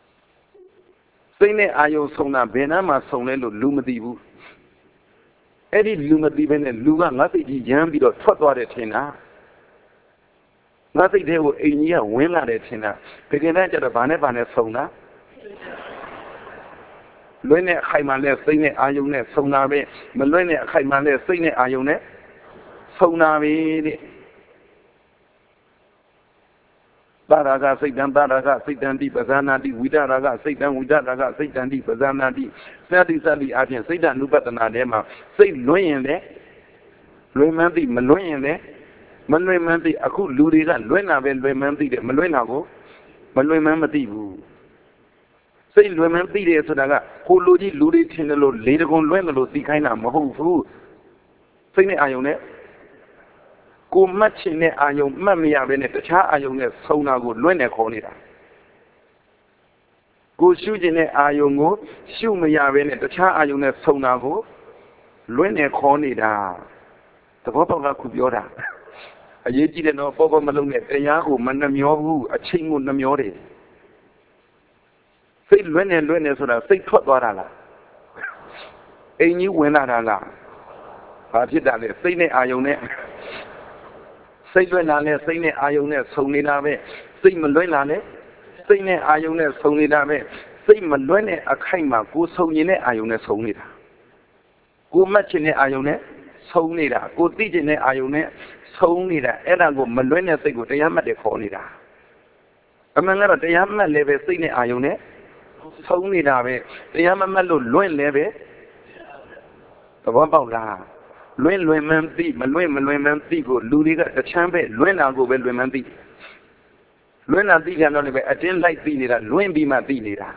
စိတ်နဲ့အာယုံဆုံတာဘယ်နားမှာဆုံလဲလို့လူမသိဘူး Eddie Lumadiban and Luga, nothing Yambi or Totwa Tina. Nothing there were a year when at it Tina. Begin at the Banabana Sona. Lune Haimale, Sine Ayune, Sonabe, Malune Haimale, Sine Ayune, Sonabe. Baraga, Satan, Baraga, Satan, Deep, Bazanadi, Widaraga, Satan, Widaraga, Satan, Deep, Bazanadi, Sadi, Sadi, Argent, Satan, Nubatanadema, say Loyan there, Loymanti, Maloyan there, Maloymanti, Aku Luriga, Luena, Loymanti, Maloynago, Maloymamati. Say Loymanti there, Sodaga, Huluji, Luri, Tinelo, later on Loyalo, Sikaina, Mahu, Sine Ione. Go much in the Ayon, Mamma Venet, the Cha Ayon, Sona good, Luena Cornida. Go shoot in the Ayongo, shoot me Venet, the Cha Ayon, Sona go, Luena Cornida. The Papa Cubiora. A Yeti no Papa Malone, a Yahoo, Manamiohu, a Chingu Namiore. Say Luena Luena, so that say Totwarala. A new Wenala. Partida, say ne Ayone. Say Luenane, say ne Ayone, Soninabe, say Maluenane, say ne Ayone, Soninabe, say Maluene, a Kaima, go Sonine, Ione, Sonida. Go Machine, Ione, Sonida, go Dijine, Ione, Sonida, Erago, Maluene, say go, Yama de Cornida. Among other, the Yama leve, say ne Ione, Sonida, the Yama Malo, Luen leve, the Wabala. Luen Luemanti, Maluen Maluemanti, go, Ludiga, the chamber, Luena go, Luemanti. Luena Diga, no, I didn't like Dinida, Luen be my Dinida.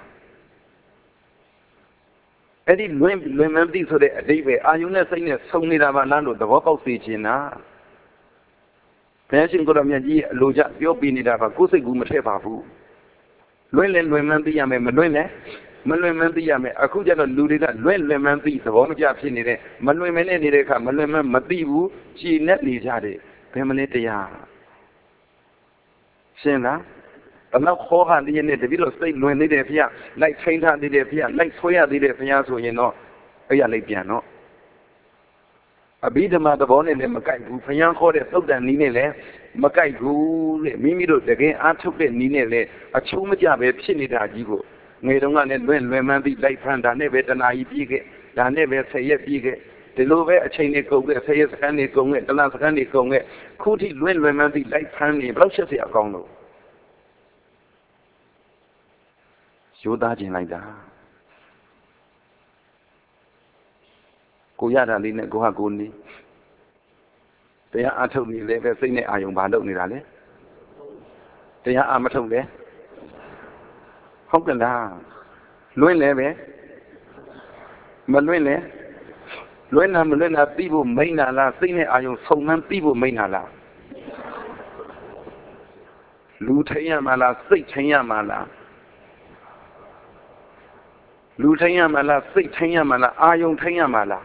Eddie Luen Luemanti, so that they are you not saying so near Avanando, the vocal feature. Pension Goramiaji, Loja, your Binida, Kusi Gumatefafu. Luen Luemanti, Yame, Maluene. Maluemanti Yame, Akuja Ludida, Luen Lemanti, the one job in it, Maluemene, Malueman Matibu, she netly jade, Pemaletea. Sena, a love Hoha the end, the village state, Luen de Pia, like Fainta de Pia, like Soya de Pia, so you know, a yale piano. A bit of mother born in the Makai, Fayan called a soda Nine, Makai grew, Mimido, the game, I took it Nine, a chumaja, a chinita jigo. Ngay đông anh nên lên mang đi lấy phan đàn này về tận ai biết cái đàn này về xây dựng biết cái thì lúc về trên này công nghệ xây dựng cái này công nghệ tận là cái này công nghệ khu thì lên lên mang đi lấy phan này bao nhiêu sẽ còn đâu số đa trên này đã cô gia đình này cô hà cô đi thế à thông này lấy về xây này ai dùng bán động này là đấy thế à mà thông đấy không cần là luyện lẽ bé mà luyện lẽ luyện là mà luyện là tí bộ mấy nào là tí này ai dùng sông năm tí bộ mấy nào là lú thấy nhà mà là xây thấy nhà mà là lú thấy nhà mà là xây thấy nhà mà là ai dùng thấy nhà mà là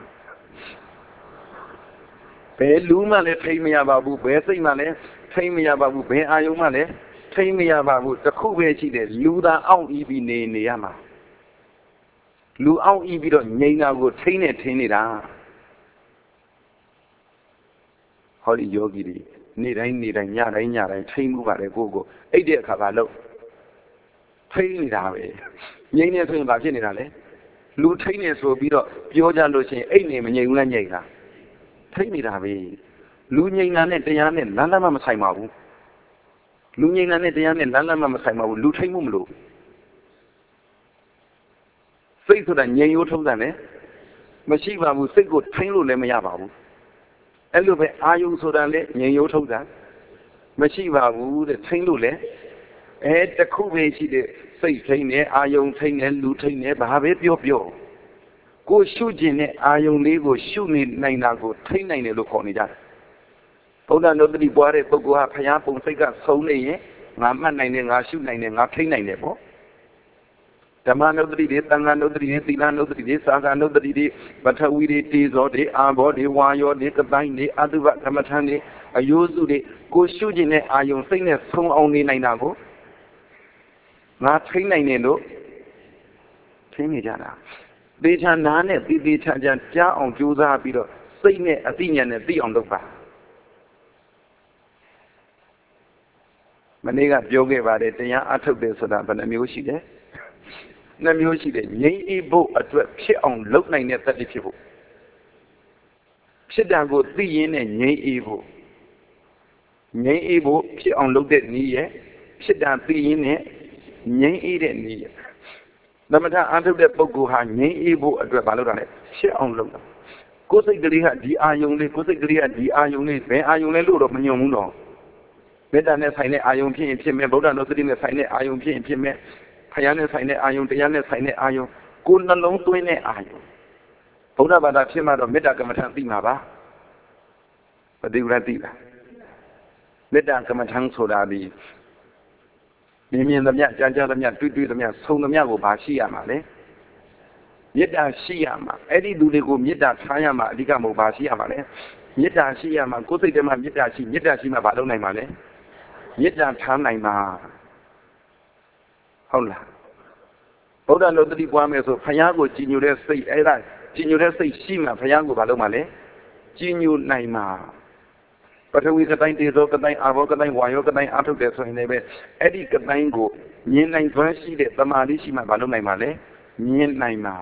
bé lú mà lấy thấy nhà bà bù bé xây mà lấy thấy nhà bà bù bé ai dùng mà lấy thấy mi à bà bụi ta khu về chỉ để lưu ta ao y bị nề nề mà lưu ao y bị đó nhảy nào cũng thấy nè thấy nè đó họ đi yogi đi nè đây nè đây nhà đây nhà đây thấy mu bà đây cô cô ấy để cả bà lâu thấy nè đó vậy nhảy nè thôi bà chứ nè đó đấy lưu thấy nè số bị đóပြောra rồi xem ấy nè mà nhảy cũng là nhảy là thấy nè đó vậy lưu nhảy nè nè đây nè lăn lăn mà sai màu Lu nhảy nè thế này lăn lăn mà sai mà lu thấy mồm lu, xây thôi là nhảy vô thông ra nè, mà chỉ vào một xây cột thấy lu lên mà nhà bảo, em lu phải ai dùng số đàn lên nhảy vô thông ra, mà chỉ vào một để thấy lu lên, em ta khu về chỉ để xây thấy nè ai dùng thấy nè lu thấy nè bà biết biểu biểu, cô suy gì nè ai dùng này cô suy này này nào cô thấy này nè lu khó này ra. Ông đã nói đi qua đây, bố cô phải nhớ bông xây cả sâu này nhé, ngã mắt này nè, ngã siêu này nè, ngã thấy này nè bố. Đàm nói đi đi, tăng nói đi đi, tịnh nói đi đi, sa nói đi đi, bát huy đi, tỳ gió đi, a bó đi, hoa gió đi, cấp bài đi, a tu vật tham tham đi, a yêu su đi, cô siêu gì nè, a dùng xây nè, sông ông này này nào bố, ngã thấy này nè đó, thấy này ra nào. သေချာနားနဲ့သေသေးချာချာကြားအောင်ကြိုးစားပြီးတော့စိတ်နဲ့အသိဉာဏ်နဲ့သိအောင်လုပ်ပါမနေ့ကပြောခဲ့ပါတယ်တရားအထုတ်တယ်ဆိုတာဘယ်နှမျိုးရှိတယ်နှစ်မျိုးရှိတယ်ငြိမ်းအေးဖို့အတွက်ဖြစ်အောင်လုပ်နိုင်တဲ့တတ္တိဖြစ်ဖို့ဖြစ်တာကိုသိရင်းနဲ့ငြိမ်းအေးဖို့ငြိမ်းအေးဖို့ဖြစ်အောင်လုပ်တဲ့နည်းရဲ့ဖြစ်တာသိရင်းနဲ့ငြိမ်းအေးတဲ့နည်းရဲ့သမထအထုတ်တဲ့ပုဂ္ဂိုလ်ဟာငြိမ်းအေးဖို့အတွက်မလုပ်တာလေဖြစ်အောင်လုပ်တာကိုယ်စိတ်ကလေးဟာဒီအာယုံလေးကိုယ်စိတ်ကလေးဟာဒီအာယုံလေးဘယ်အာယုံလဲလို့တော့မညွန်ဘူးတော့မေတ္တာနဲ့ဆိုင်တဲ့အာယုံဖြစ်ရင်ဖြစ်မယ်ဗုဒ္ဓနုစတိနဲ့ဆိုင်တဲ့အာယုံဖြစ်ရင်ဖြစ်မယ်ဖယားနဲ့ဆိုင်တဲ့အာယုံတရားနဲ့ဆိုင်တဲ့အာယုံကိုယ်နှလုံးသွင်းတဲ့အာယုံဗုဒ္ဓဘာသာဖြစ်မှတော့မေတ္တာကမ္မထံသိမှာပါပฏิဝရတိလားမေတ္တာကမ္မထံဆိုတာဒီမြင်မြင်သမျှကြားကြားသမျှတွေ့တွေ့သမျှဆုံသမျှကိုဘာရှိရမှာလဲမေတ္တာရှိရမှာအဲ့ဒီလူတွေကိုမေတ္တာထားရမှာအဓိကမဟုတ်ဘာရှိရမှာလဲမေတ္တာရှိရမှာကိုယ်စိတ်ထဲမှာမေတ္တာရှိမေတ္တာရှိမှဘာလုပ်နိုင်မှာလဲမေတ္တာထားနိုင်မှာဟုတ်လားဗုဒ္ဓလိုတတိပွားမယ်ဆိုဘုရားကိုကြည်ညိုတဲ့စိတ်အဲ့ဒါကြည်ညိုတဲ့စိတ်ရှိမှဘုရားကိုဘာလုပ်မှာလဲကြည်ညိုနိုင်မှာပထဝီကတိုင်းတေဇောကတိုင်းအာဘောကတိုင်းဝါယောကတိုင်းအထုတ်တယ်ဆိုရင်လည်းပဲအဲ့ဒီကတိုင်းကိုမြင်နိုင်စွမ်းရှိတဲ့တမာတိရှိမှဘာလုပ်နိုင်မှာလဲမြင်နိုင်မှာ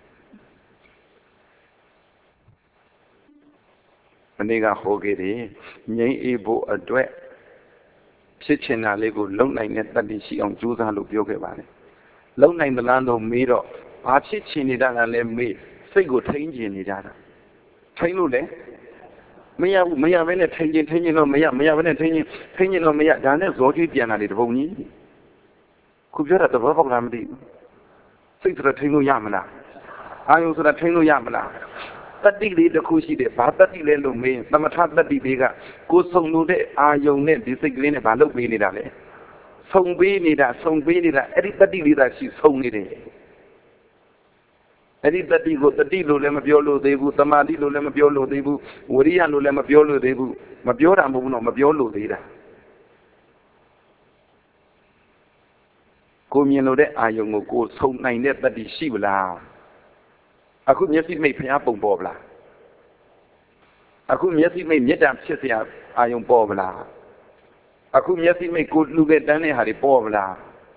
မနေ့ကဟောခဲ့တယ်ငြိမ်းအေးဖို့အတွက်ဖြစ်ချင်တာလေးကိုလုံနိုင်တဲ့တတ္တိရှိအောင်ကြိုးစားလို့ပြောခဲ့ပါတယ်လုံနိုင်သလားလို့မေးတော့ဘာဖြစ်ချင်နေတာလဲမေးစိတ်ကိုထိန်းကျင်နေကြတာထိန်းလို့လေမရဘူးမရဘဲနဲ့ထိန်းကျင်ထိန်းကျင်တော့မရမရဘဲနဲ့ထိန်းကျင်ထိန်းကျင်တော့မရဒါနဲ့ဇောကြီးပြန်လာတယ်တပုံကြီးခုပြောတာသဘောပေါက်လားမသိဘူးစိတ်ဆိုတာထိန်းလို့ရမလားအာယုဆိုတာထိန်းလို့ရမလားတတ္တိလေးတစ်ခုရှိတယ်ဘာတတ္တိလဲလို့မေးရင်သမထတတ္တိလေးကကိုယ်ဆုံလို့တဲ့အာယုံနဲ့ဒီစိတ်ကလေးနဲ့ဘာလုပ်ပေးနေတာလဲဆုံပေးနေတာဆုံပေးနေတာအဲ့ဒီတတ္တိလေးသာရှိဆုံနေတယ်အဲ့ဒီတတိကိုတတိလို့လည်းမပြောလို့သေးဘူးသမာဓိလို့လည်းမပြောလို့သေးဘူးဝိရိယလို့လည်းမပြောလို့သေးဘူးမပြောတာမဟုတ်ဘူးတော့မပြောလို့သေးတာကိုမြင်လို့တဲ့အာယုံကိုကိုဆုံနိုင်တဲ့တတိရှိဗလားအခုမျက်စိမိတ်ဖျားပုံပေါ်ဗလားအခုမျက်စိမိတ်မေတ္တာဖြစ်စရာအာယုံပေါ်ဗလားအခုမျက်စိမိတ်ကိုလူတဲ့တန်းတဲ့ဟာတွေပေါ်ဗလား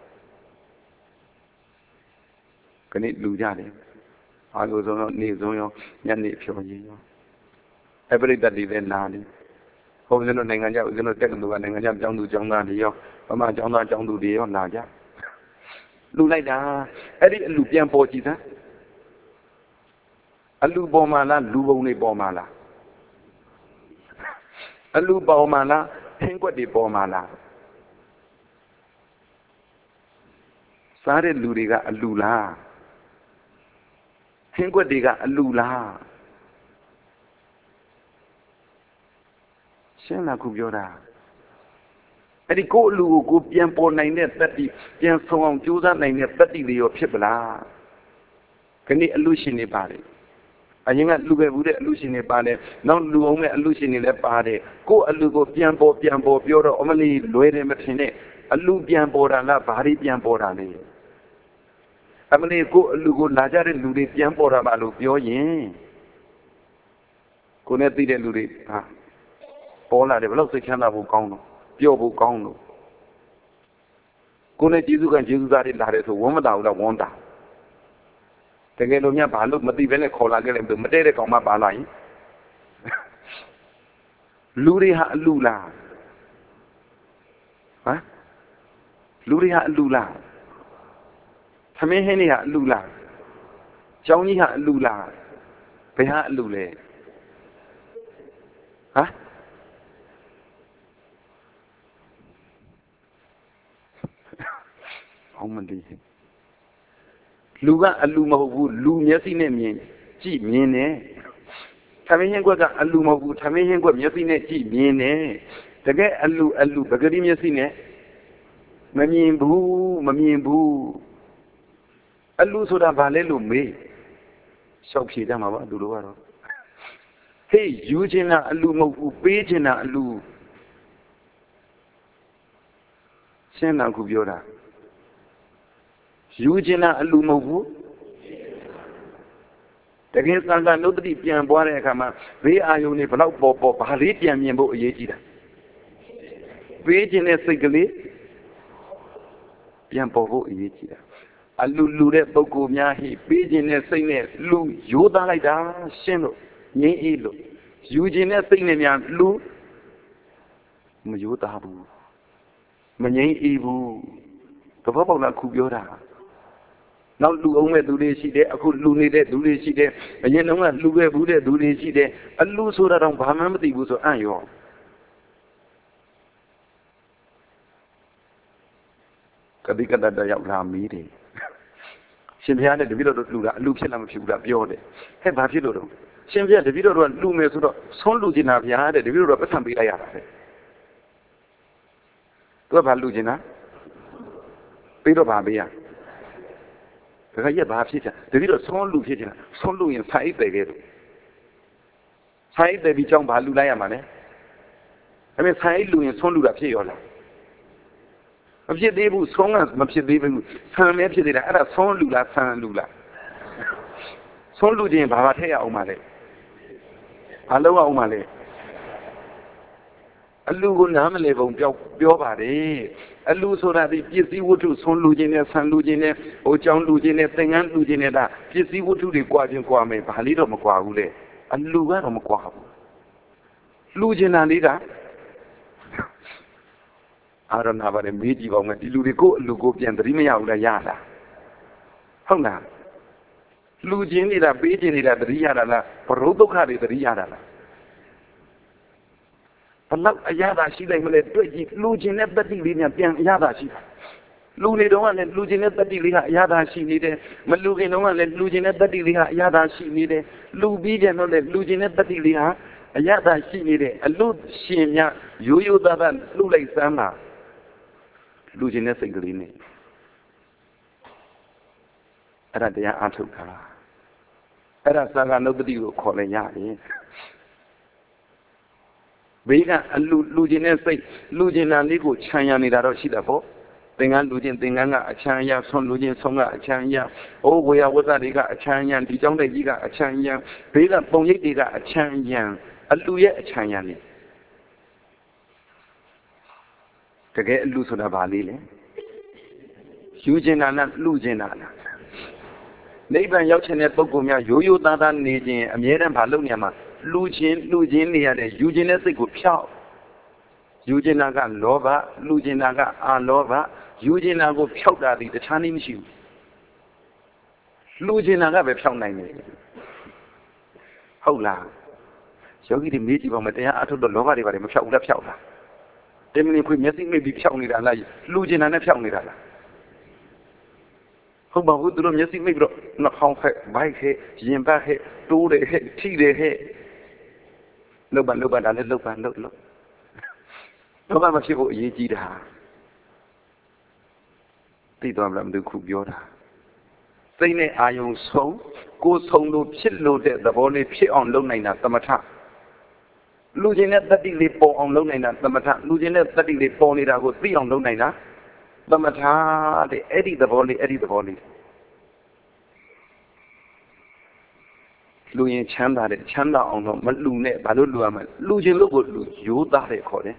ခဏလူကြတယ်အာလို့ဆိုတော့နေဆုံးရောညနေဖြောကြီးရောအပရိသတ်တွေလည်းနာတယ်ဟိုဦးဇင်းတို့နိုင်ငံခြားဦးဇင်းတို့တက္ကသိုလ်ကနိုင်ငံခြားကျောင်းသူကျောင်းသားတွေရောဗမာကျောင်းသားကျောင်းသူတွေရောလာကြလူလိုက်တာအဲ့ဒီအလူပြန်ပေါ်ကြည့်စမ်းအလူပေါ်မှာလားလူပုံတွေပေါ်မှာလားအလူပေါ်မှာလားဟင်းကွက်တွေပေါ်မှာလားစားတဲ့လူတွေကအလူလားဟင်းကွက်တွေကအလူလားရှင်းလားခုပြောတာအဲ့ဒီကိုယ်အလူကိုကိုပြန်ပေါ်နိုင်တဲ့တတ္တိပြန်ဆောင်အောင်ကြိုးစားနိုင်တဲ့တတ္တိတွေရောဖြစ်ပလားခဏအလူရှင်နေပါလေအရင်ကလူပဲဘူးတဲ့အလူရှင်တွေပါတယ်နောက်လူအောင်မဲ့အလူရှင်တွေလည်းပါတယ်ကိုယ်အလူကိုပြန်ပေါ်ပြန်ပေါ်ပြောတော့အမလီလွယ်တယ်မထင်နဲ့အလူပြန်ပေါ်တာလားဘာတွေပြန်ပေါ်တာလဲအမလီကိုယ်အလူကိုလာကြတဲ့လူတွေပြန်ပေါ်တာပါလို့ပြောရင်ကိုယ်နဲ့သိတဲ့လူတွေဟာပေါ်လာတယ်ဘယ်လို့စိတ်ချမ်းသာဖို့ကောင်းတော့ပြောဖို့ကောင်းတော့ကိုယ်နဲ့ကျေးဇူးကကျေးဇူးသားတွေလာတယ်ဆိုဝမ်းမတာဘူးလားဝမ်းတာတကယ်လို့များဘာလို့မသိဘဲနဲ့ခေါ်လာခဲ့လဲမတည့်တဲ့ကောင်မှပါလာရင်လူတွေဟာအလူလားဟမ်လူတွေဟာအလူလားသမင်းဟင်းတွေဟာအလူလားကျောင်းကြီးဟာအလူလားဘယ်ဟာအလူလဲဟမ်အောင်မလေးလူကအလူမဟုတ်ဘူးလူမျက်စိနဲ့မြင်ကြည့်မြင်တယ်သမင်းဟင်းကွက်ကအလူမဟုတ်ဘူးသမင်းဟင်းကွက်မျက်စိနဲ့ကြည့်မြင်တယ်တကယ်အလူအလူပဂတိမျက်စိနဲ့မမြင်ဘူးမမြင်ဘူးအလူဆိုတာဘာလဲလို့မေးလျှောက်ဖြေကြမှာပါသူတို့ကတော့ဟေးယူခြင်းလားအလူမဟုတ်ဘူးပေးခြင်းလားအလူရှင်းတာခုပြောတာယူခြင်းလားအလူမဟုတ်ဘူးတကယ်သံဃာနုတ္တိပြန်ပွားတဲ့အခါမှာဘေးအာယုန်တွေဘလောက်ပေါ်ပေါ်ဘာလေးပြန်မြင်ဖို့အရေးကြီးတာပေးခြင်းတဲ့စိတ်ကလေးပြန်ပေါ်ဖို့အရေးကြီးတာအလူလူတဲ့ပုဂ္ဂိုလ်များဟိပေးခြင်းတဲ့စိတ်နဲ့လူရိုးသားလိုက်တာရှင်းလို့ငြိမ်းအေးလို့ယူခြင်းတဲ့စိတ်နဲ့များလူမရိုးသားဘူးမငြိမ်းအေးဘူးသဘောပေါက်လားခုပြောတာနောက်လူအောင်မဲ့သူတွေရှိတယ်အခုလူနေတဲ့သူတွေရှိတယ်အရင်တုန်းကလူခဲ့ဘူးတဲ့သူတွေရှိတယ်အလူဆိုတာတော့ဘာမှမသိဘူးဆိုအံ့ရောကတိကတ္တရောက်လာမီးတယ်ရှင်ဘုရားနဲ့တပည့်တော်တို့လူတာအလူဖြစ်လားမဖြစ်ဘူးလားပြောတယ်ဟဲ့ဘာဖြစ်လို့တော့ရှင်ဘုရားတပည့်တော်တို့ကလူမယ်ဆိုတော့ဆုံးလူကျင်တာဗျာတဲ့တပည့်တော်တို့ကပတ်စံပေးလိုက်ရတာပဲသူကဘာလူကျင်တာပြီးတော့ဘာပေးရဒါကရက်ဘာဖြစ်ချင်တပည့်တော်ဆုံးလူဖြစ်ချင်တာဆုံးလူရင်ဖိုက်တယ်ကဲလို့ဖိုက်တယ်ပြီးကြောင်းဘာလူလိုက်ရမှာလဲအဲ့မဲ့ဖိုက်လူရင်ဆုံးလူတာဖြစ်ရောလားမဖြစ်သေးဘူးဆုံးကမဖြစ်သေးဘူးဆံမဲဖြစ်သေးတာအဲ့ဒါဆုံးလူလားဆံလူလားဆုံးလူချင်းဘာဘာထည့်ရအောင်မလဲဘာလုပ်အောင်မလဲအလူကိုနားမလဲပုံပြောပြောပါတယ်အလူဆိုတာဒီပစ္စည်းဝတ္ထုဆုံးလူချင်းနဲ့ဆံလူချင်းနဲ့ဟိုကြောင်းလူချင်းနဲ့သင်္ကန်းလူချင်းနဲ့ဒါပစ္စည်းဝတ္ထုတွေကြွားချင်းကြွားမယ်ဘာလေးတော့မကြွားဘူးလေအလူကတော့မကြွားဘူးလူချင်းတာလေးကအာရဏဘာနဲ့မေးကြည့်ပါဦးမယ်ဒီလူတွေကိုအလူကိုပြန်သတိမရဘူးလားရလားဟုတ်လားလူချင်းနေတာပေးချင်းနေတာသတိရတာလားဘရုဒုက္ခတွေသတိရတာလားဘလောက်အရသာရှိလိုက်မလဲတွေ့ကြည့်လူချင်းနဲ့တတိလေးများပြန်အရသာရှိတာလူနေတော့ကလည်းလူချင်းနဲ့တတိလေးကအရသာရှိနေတယ်မလူခင်တော့ကလည်းလူချင်းနဲ့တတိလေးကအရသာရှိနေတယ်လူပြီးပြန်တော့လည်းလူချင်းနဲ့တတိလေးဟာအရသာရှိနေတယ်အလူရှင်များရိုးရိုးသားသားလှုပ်လိုက်စမ်းပါလူချင်းတဲ့စိတ်ကလေးနဲ့အဲ့ဒါတရားအားထုတ်တာအဲ့ဒါသံဃာနုတ္တိကိုခေါ်လဲရတယ်ဘေးကအလူလူချင်းတဲ့စိတ်လူချင်းနာလေးကိုခြံရနေတာတော့ရှိတယ်ပေါ့သင်္ကန်းလူချင်းသင်္ကန်းကအချမ်းရဆွန်လူချင်းဆွန်ကအချမ်းရအိုးဝေယဝဇ္ဇတွေကအချမ်းရဒီကြောင့်တဲ့ကြီးကအချမ်းရဘေးကပုံရိပ်တွေကအချမ်းရအလူရဲ့အချမ်းရနေတကယ်အလူဆိုတာဘာလေးလဲယူကျင်တာနဲ့လှူကျင်တာလားနိဗ္ဗာန်ရောက်ခြင်းတဲ့ပုဂ္ဂိုလ်များရိုးရိုးသားသားနေခြင်းအမြဲတမ်းဘာလုပ်နေရမှာလှူခြင်းလှူခြင်းနေရတဲ့ယူခြင်းတဲ့စိတ်ကိုဖြောက်ယူခြင်းတာကလောဘလှူခြင်းတာကအာလောဘယူခြင်းတာကိုဖြောက်တာဒီတခြားနည်းမရှိဘူးလှူခြင်းတာကပဲဖြောက်နိုင်တယ်ဟုတ်လားယောဂီတွေမေးကြည့်ပါမယ်တရားအထုတ်တော့လောဘတွေပါတယ်မဖြောက်ဘူးလားဖြောက်လားတမင်ခွေမျက်စိမိတ်ပြီးဖြောက်နေတာလားလှူခြင်းတာနဲ့ဖြောက်နေတာလားဟုတ်ပါဘူးသူတို့မျက်စိမိတ်ပြီးတော့နှာခေါင်းဟဲ့ဘိုက်ဟဲ့ရင်ဘတ်ဟဲ့တိုးတယ်ဟဲ့ထိတယ်ဟဲ့လောက်ပါလောက်ပါဒါလည်းလောက်ပါလောက်လောက်လောဘမဖြစ်ဖို့အရေးကြီးတာသိသွားမလားမသိခုပြောတာစိတ်နဲ့အာယုံဆုံးကိုယ်ဆုံးလို့ဖြစ်လို့တဲ့သဘောလေးဖြစ်အောင်လုပ်နိုင်တာသမထလူချင်းနဲ့တတိလေးပေါ်အောင်လုပ်နိုင်တာသမထလူချင်းနဲ့တတိလေးပေါ်နေတာကိုသိအောင်လုပ်နိုင်တာသမထတဲ့အဲ့ဒီသဘောလေးအဲ့ဒီသဘောလေးလူရင်ချမ်းသာတဲ့ချမ်းသာအောင်တော့မလူနဲ့ဘာလို့လူရမလဲလူချင်းလို့ကိုလူရိုးသားတဲ့ခေါ်တယ်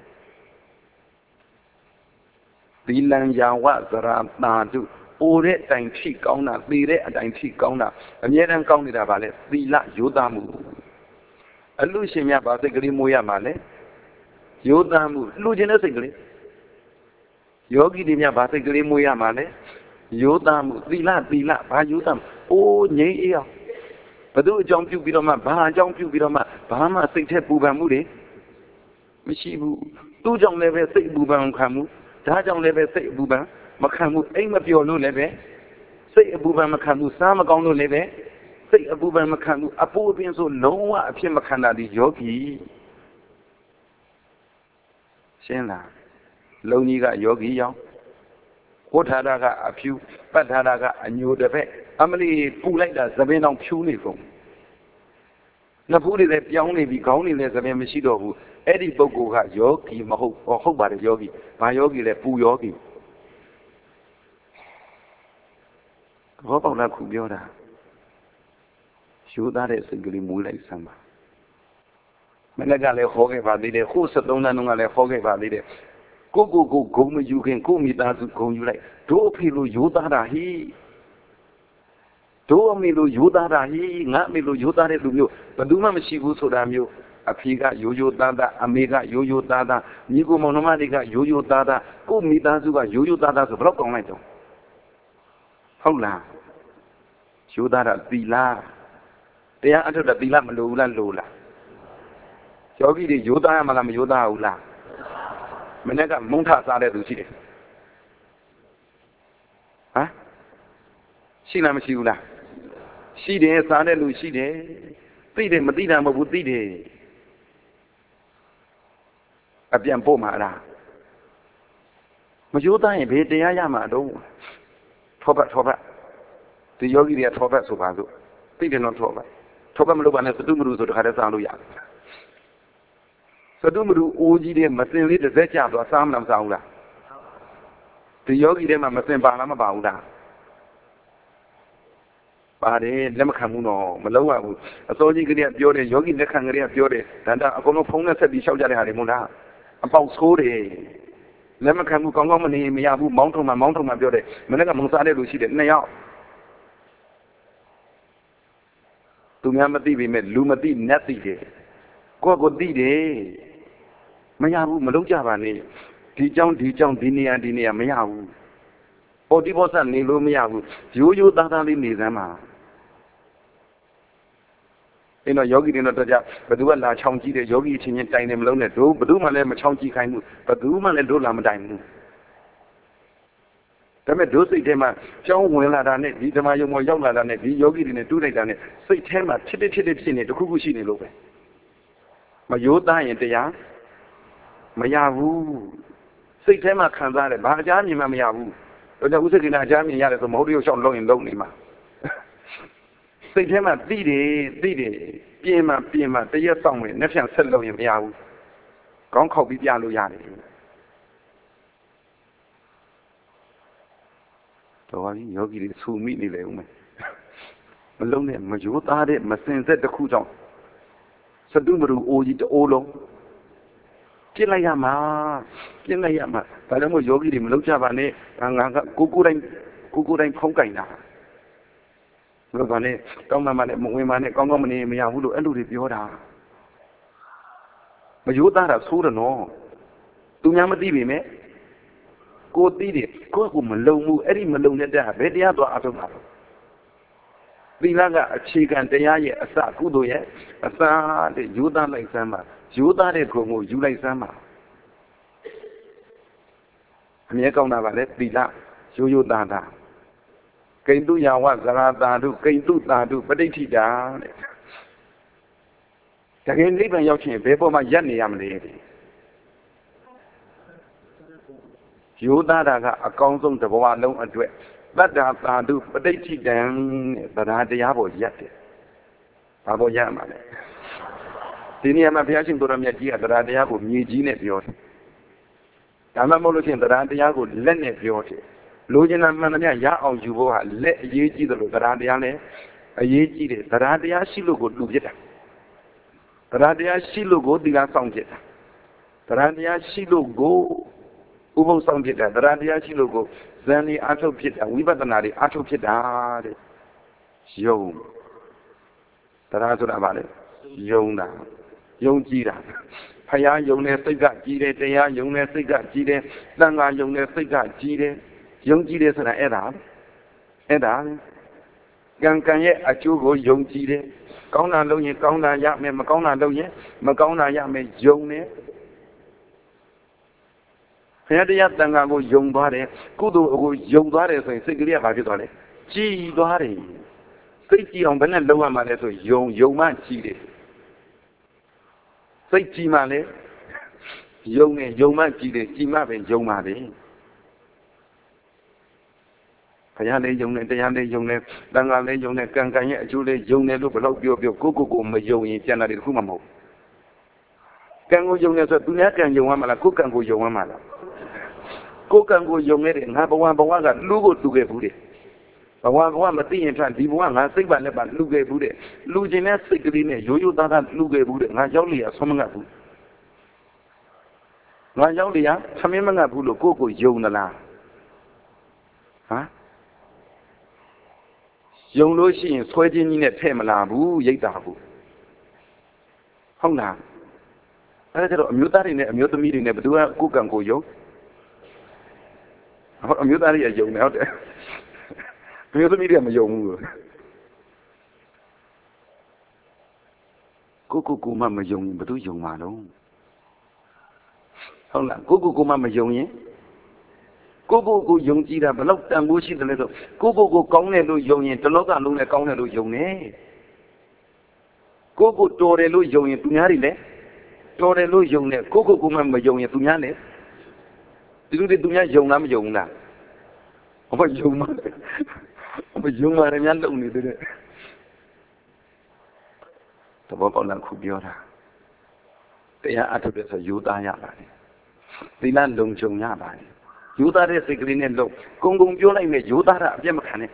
သီလံယာဝဇရာတာတုအိုတဲ့အတိုင်းထိကောင်းတာသေတဲ့အတိုင်းထိကောင်းတာအမြဲတမ်းကောင်းနေတာပါလေသီလရိုးသားမှုအလူရှင်များဗာစိတ်ကလေးမွေးရမှာလေရိုးသားမှုလူချင်းတဲ့စိတ်ကလေးယောဂီတွေများဗာစိတ်ကလေးမွေးရမှာလေရိုးသားမှုသီလသီလဘာရိုးသားအိုးငြိမ်းအေးအောင်ဘသူအကြောင်းပြုပြီးတော့မှဘာအကြောင်းပြုပြီးတော့မှဘာမှစိတ်ထက်ပူပန်မှုတွေမရှိဘူးသူ့ကြောင့်လည်းပဲစိတ်ပူပန်ခံမှုဒါကြောင့်လည်းပဲစိတ်အပူပန်မခံမှုအိမ်မပျော်လို့လည်းပဲစိတ်အပူပန်မခံမှုစားမကောင်းလို့လည်းပဲစိတ်အပူပန်မခံမှုအပူအပင်ဆိုလုံးဝအဖြစ်မခံတာဒီယောဂီရှင်းလားလုံကြီးကယောဂီရောင်ဝဋ္ဌာရကအဖြူပတ်ထာရကအညိုတစ်ဖက်အမလီပူလိုက်တာသပင်တောင်ဖြူနေကုန်နှစ်ဖူးတွေလည်းပြောင်းနေပြီခေါင်းတွေလည်းသပင်မရှိတော့ဘူးအဲ့ဒီပုဂ္ဂိုလ်ကယောဂီမဟုတ်ဟုတ်ပါတယ်ယောဂီဘာယောဂီလဲပူယောဂီဘောပေါက်လားခုပြောတာရိုးသားတဲ့စိတ်ကလေးမွေးလိုက်စမ်းပါမနေ့ကလည်းဟောခဲ့ပါသေးတယ်ခုဆက်သုံးတန်းတုန်းကလည်းဟောခဲ့ပါသေးတယ်ကိုကိုကိုဂုံမယူခင်ကိုမိသားစုဂုံယူလိုက်တို့အဖေလိုရိုးသားတာဟိတို့အမေလိုရိုးသားတာဟိငါအမေလိုရိုးသားတဲ့လူမျိုးဘယ်သူမှမရှိဘူးဆိုတာမျိုးအဖေကရိုးရိုးသားသားအမေကရိုးရိုးသားသားညီကိုမောင်နှမတွေကရိုးရိုးသားသားကိုမိသားစုကရိုးရိုးသားသားဆိုဘယ်တော့ကောင်းလိုက်တော့ဟုတ်လားရိုးသားတာသီလတရားအထုတ်တာသီလမလိုဘူးလားလိုလားယောဂီတွေရိုးသားရမလားမရိုးသားဘူးလားမနေ့ကမုန်းထစားတဲ့သူရှိတယ်ဟမ်ရှိလားမရှိဘူးလားရှိတယ်စားတဲ့လူရှိတယ်သိတယ်မသိတာမဟုတ်ဘူးသိတယ်အပြန်ပို့မှာလားမရိုးသားရင်ဘယ်တရားရမှာတော့ထောပတ်ထောပတ်ဒီယောဂီတွေကထောပတ်ဆိုပါစို့သိတယ်နော်ထောပတ်ထောပတ်မလုပ်ပါနဲ့စတုမရုဆိုတခါတည်းစားလို့ရတယ်စတုမရုအိုးကြီးတဲ့မစင်လေးတစ်စက်ကျသွားစားမလားမစားဘူးလားဒီယောဂီတွေမှာမစင်ပါလားမပါဘူးလားပါတယ်လက်မခံဘူးတော့မလုံးဝဘူးအစောကြီးကလေးကပြောတယ်ယောဂီလက်ခံကလေးကပြောတယ်ဒါတော့အကုန်လုံးဖုံးနဲ့ဆက်ပြီးရှောက်ကြတဲ့ဟာတွေမဟုတ်လားအပေါက်ဆိုးတယ်လက်မခံဘူးကောင်းကောင်းမနေမရဘူးမောင်းထုံမှမောင်းထုံမှပြောတယ်မနေ့ကမုံစားတဲ့လူရှိတယ်နှစ်ယောက်သူများမသိပေမဲ့လူမသိနတ်သိတယ်ကိုယ့်ကိုသိတယ်မရဘူးမလုံးကြပါနဲ့ဒီเจ้าဒီเจ้าဒီနေရာဒီနေရာမရဘူးပေါ်ဒီဘောဆတ်နေလို့မရဘူးရိုးရိုးသားသားလေးနေစမ်းပါအဲ့တော့ယောဂီတွေတော့ကြဘယ်သူကလာချောင်းကြည့်တယ်ယောဂီချင်းချင်းတိုင်တယ်မလုံးနဲ့တို့ဘယ်သူမှလည်းမချောင်းကြည့်ခိုင်းဘူးဘယ်သူမှလည်းတို့လာမတိုင်ဘူးဒါပေမဲ့တို့စိတ်ထဲမှာကြောင်းဝင်လာတာနဲ့ဒီဓမ္မယုံပေါ်ရောက်လာတာနဲ့ဒီယောဂီတွေနဲ့တူးလိုက်တာနဲ့စိတ်ထဲမှာဖြစ်ဖြစ်ဖြစ်ဖြစ်နေတခုခုရှိနေလို့ပဲမရိုးသားရင်တရားမရဘူးစိတ်ထဲမှာခံစားတယ်ဘာအကြမ်းမြင်မှမရဘူးတို့ကြောင့်ဥစ္စာကိနာအကြမ်းမြင်ရတယ်ဆိုမဟုတ်တရုပ်ရှောင်းလုံးရင်လုံးနေမှာစိတ်ထဲမှာသိတယ်သိတယ်ပြင်းမှပြင်းမှတရက်ဆောင်မယ်နှစ်ဖြန်ဆက်လုံးရင်မရဘူးကောင်းခောက်ပြီးပြလို့ရတယ်တော်ပါပြီယောဂီတွေဆူမိနေလေဦးမယ်မလုံးနဲ့မရိုးသားတဲ့မစင်ဆက်တစ်ခုကြောင့်စတုမရုအိုးကြီးတိုးလုံးပြစ်လိုက်ရမှာပြစ်လိုက်ရမှာဒါကြောင့်မို့ယောဂီတွေမလုံးကြပါနဲ့ငါကကိုကိုတိုင်းကိုကိုတိုင်းဖုံးကင်တာဘယ်လိုလဲကောင်းမှမနဲ့မဝင်မှနဲ့ကောင်းကောင်းမနေမရဘူးလို့အဲ့လိုတွေပြောတာမရိုးသားတာဆိုးတယ်နော်သူများမသိပေမဲ့ကိုသိတယ်ကိုကမလုံဘူးအဲ့ဒီမလုံတဲ့တက်ဘယ်တရားသွားအထုတ်တာသီလကအခြေခံတရားရဲ့အစကုသိုလ်ရဲ့အစတဲ့ယူသားလိုက်စမ်းပါယူသားတဲ့ခုံကိုယူလိုက်စမ်းပါအမြဲကောင်းတာပါလေသီလရိုးရိုးသားသားကိန္တုယာဝဇရာတာတုကိန္တုတာတုပဋိဋ္ဌိတာတဲ့တကယ်နိဗ္ဗာန်ရောက်ခြင်းဘယ်ပေါ်မှာရပ်နေရမလဲရိုးသားတာကအကောင်းဆုံးတစ်ဘဝလုံးအတွက်တတ္တာသာတုပဋိဋ္ဌိတံတဲ့တရားတရားပေါ်ရပ်တယ်ဘာပေါ်ရပ်မှာလဲဒီနေရာမှာဘုရားရှင်ကိုရမြတ်ကြီးကတရားတရားကိုမြေကြီးနဲ့ပြောတယ်ဒါမှမဟုတ်လို့ရှိရင်တရားတရားကိုလက်နဲ့ပြောတယ်လိုချင်တာမှန်သမျှရအောင်ယူဖို့ဟာလက်အရေးကြီးတယ်လို့တရားတရားနဲ့အရေးကြီးတယ်တရားတရားရှိလို့ကိုလူဖြစ်တာတရားတရားရှိလို့ကိုသီလဆောင်ဖြစ်တာတရားတရားရှိလို့ကိုဥပုသ်ဆောင်ဖြစ်တာတရားတရားရှိလို့ကိုဇန်ဒီအထုတ်ဖြစ်တာဝိပဿနာတွေအထုတ်ဖြစ်တာတဲ့ယုံတရားဆိုတာဘာလဲယုံတာယုံကြည်တာဖယားယုံတဲ့စိတ်ကကြည်တယ်တရားယုံတဲ့စိတ်ကကြည်တယ်သံဃာယုံတဲ့စိတ်ကကြည်တယ်ယုံကြည်တယ်ဆိုတာအဲ့ဒါအဲ့ဒါကံကံရဲ့အကျိုးကိုယုံကြည်တယ်ကောင်းတာလုပ်ရင်ကောင်းတာရမယ်မကောင်းတာလုပ်ရင်မကောင်းတာရမယ်ယုံတယ်ဘုရားတရားတန်ခါကိုယုံသွားတယ်ကုသိုလ်ကိုယုံသွားတယ်ဆိုရင်စိတ်ကလေးကဘာဖြစ်သွားလဲကြည်သွားတယ်စိတ်ကြည်အောင်ဘယ်နဲ့လုပ်ရမှာလဲဆိုယုံယုံမှကြည်တယ်စိတ်ကြည်မှလည်းယုံနဲ့ယုံမှကြည်တယ်ကြည်မှပဲယုံပါပဲဘုရားလေးယုံနဲ့တရားလေးယုံနဲ့တန်ခါလေးယုံနဲ့ကံကံရဲ့အကျိုးလေးယုံတယ်လို့ဘယ်တော့ပြောပြောကိုကိုကိုမယုံရင်ပြန်လာတယ်တခုမှမဟုတ်ကံကိုယုံနေဆိုသူများကံယုံရမှာလားကိုကံကိုယုံရမှာလားကိုကံကိုယုံနေတယ်ငါဘဝဘဝကလူကိုတူခဲ့ဘူးတယ်ဘဝဘဝမသိရင်ထဒီဘဝငါစိတ်ပါလက်ပါလူခဲ့ဘူးတဲ့လူချင်းတဲ့စိတ်ကလေးနဲ့ရိုးရိုးသားသားလူခဲ့ဘူးတဲ့ငါရောက်လျာဆွမ်းမငတ်ဘူးငါရောက်လျာသမင်းမငတ်ဘူးလို့ကိုယ့်ကိုယုံသလားဟမ်ယုံလို့ရှိရင်ဆွဲချင်းကြီးနဲ့ထဲ့မလာဘူးရိတ်တာဘူးဟုတ်လားအဲ့ဒါကျတော့အမျိုးသားတွေနဲ့အမျိုးသမီးတွေနဲ့ဘယ်သူကကိုယ်ကံကိုယုံဟုတ်အမျိုးသားတွေကယုံတယ်ဟုတ်တယ်အမျိုးသမီးတွေကမယုံဘူးကိုကိုကိုမှမယုံရင်ဘယ်သူယုံမှာတော့ဟုတ်လားကိုကိုကိုမှမယုံရင်ကိုကိုကိုယုံကြည်တာဘယ်လောက်တန်ဖိုးရှိတယ်လဲဆိုကိုကိုကိုကောင်းတယ်လို့ယုံရင်တလောကလုံးနဲ့ကောင်းတယ်လို့ယုံတယ်ကိုကိုတော်တယ်လို့ယုံရင်သူများတွေလည်းတော်တယ်လို့ယုံတယ်ကိုကိုကိုမှမယုံရင်သူများလည်းဒီလိုတွေသူများယုံလားမယုံလားဘာယုံမှာမယုံမှာလည်းများလုံနေတယ်တဘောပေါက်လာခုပြောတာတရားအထုတ်တဲ့ဆိုယူသားရပါတယ်သီလလုံခြုံရပါတယ်ယူသားတဲ့စိတ်ကလေးနဲ့လုံကုံကုံပြောလိုက်နဲ့ယူသားတာအပြတ်မခံနဲ့